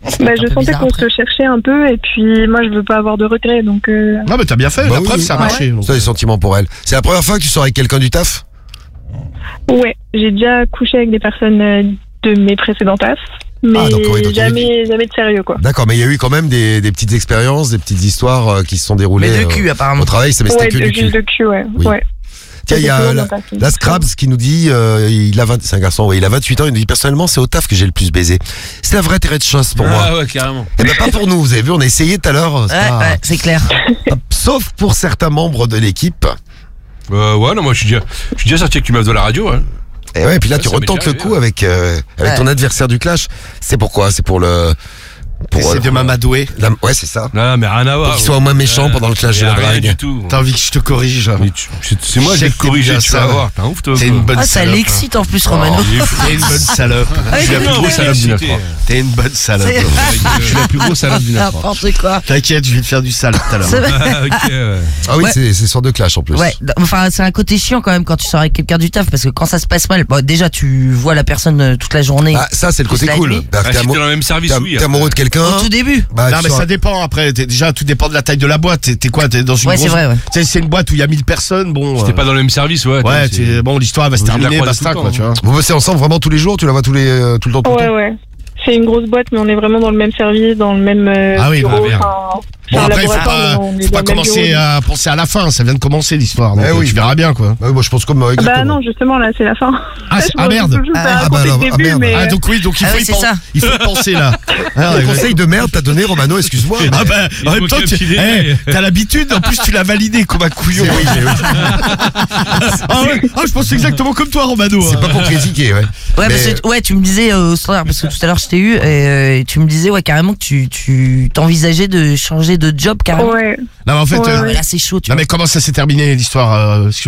je sentais qu'on se cherchait un peu et puis moi je veux pas avoir de regrets donc. Non mais t'as bien fait, la preuve ça a marché. Donc. Ça, les sentiments pour elle. C'est la première fois que tu sors avec quelqu'un du taf? Ouais, j'ai déjà couché avec des personnes de mes précédents tafs, mais jamais de sérieux quoi. D'accord, mais il y a eu quand même des petites expériences, des petites histoires qui se sont déroulées. Mais de cul apparemment. Au travail, ça c'était que du cul. De cul, ouais. Oui. Ouais. Tiens, il y a la Scrabs qui nous dit, c'est un garçon, il a 28 ans, il nous dit personnellement c'est au taf que j'ai le plus baisé. C'est la vraie Thérèse Choss pour moi. Ah ouais, carrément. Et ben pas pour nous, vous avez vu, on a essayé tout à l'heure. Ouais, c'est clair. Sauf pour certains membres de l'équipe. Ouais, non, moi je suis déjà sorti avec une meuf de la radio. Hein. Et ouais, puis là tu retentes le coup avec ton adversaire du clash. C'est pourquoi? C'est pour le... C'est de m'amadouer. Ouais, c'est ça. Non, mais rien à voir. Pour qu'il soit au moins méchant pendant le clash de la drague. Du tout. T'as envie que je te corrige? C'est moi qui vais te corriger, tu vas voir. T'es un ouf, toi. T'es une bonne salope. Ça l'excite en plus, Romano. T'es une bonne salope. Je suis la plus grosse salope du 9-3. T'es une bonne salope. Je suis la plus grosse salope du 9-3. N'importe quoi. T'inquiète, je vais te faire du sale tout à l'heure. Ah oui, c'est sort de clash en plus. Ouais, enfin, c'est un côté chiant quand même quand tu sors avec quelqu'un du taf parce que quand ça se passe mal, déjà tu vois la personne toute la journée. Ah, ça c'est le côté cool. Si t'es dans le même service, oui. T'es amoureux de quelqu'un. Au tout début. Non mais ça dépend après, déjà tout dépend de la taille de la boîte. T'es quoi? T'es dans une grosse... c'est vrai, ouais. C'est une boîte où il y a 1000 personnes, bon... Si t'es pas dans le même service, ouais. Ouais, bon l'histoire va se terminer, basta quoi, tu vois. Vous bossez ensemble vraiment tous les jours? Tu la vois tout le temps? Ouais. C'est une grosse boîte mais on est vraiment dans le même service, dans le même bureau. Bon après faut pas commencer à penser à la fin, ça vient de commencer l'histoire, donc tu verras bien quoi. Moi je pense comme exactement. Bah non justement là c'est la fin. Ah merde. Ah donc oui, donc il faut y penser là. Le conseil de merde t'as donné Romano, excuse-moi. Ah bah en même temps t'as l'habitude, en plus tu l'as validé comme un couillon. Ah je pense exactement comme toi Romano. C'est pas pour critiquer ouais. Ouais tu me disais au standard parce que tout à l'heure je t'ai eu et tu me disais carrément que tu t'envisageais de changer de job carrément. Ouais. Non mais en fait là c'est chaud. Non mais comment ça s'est terminé l'histoire?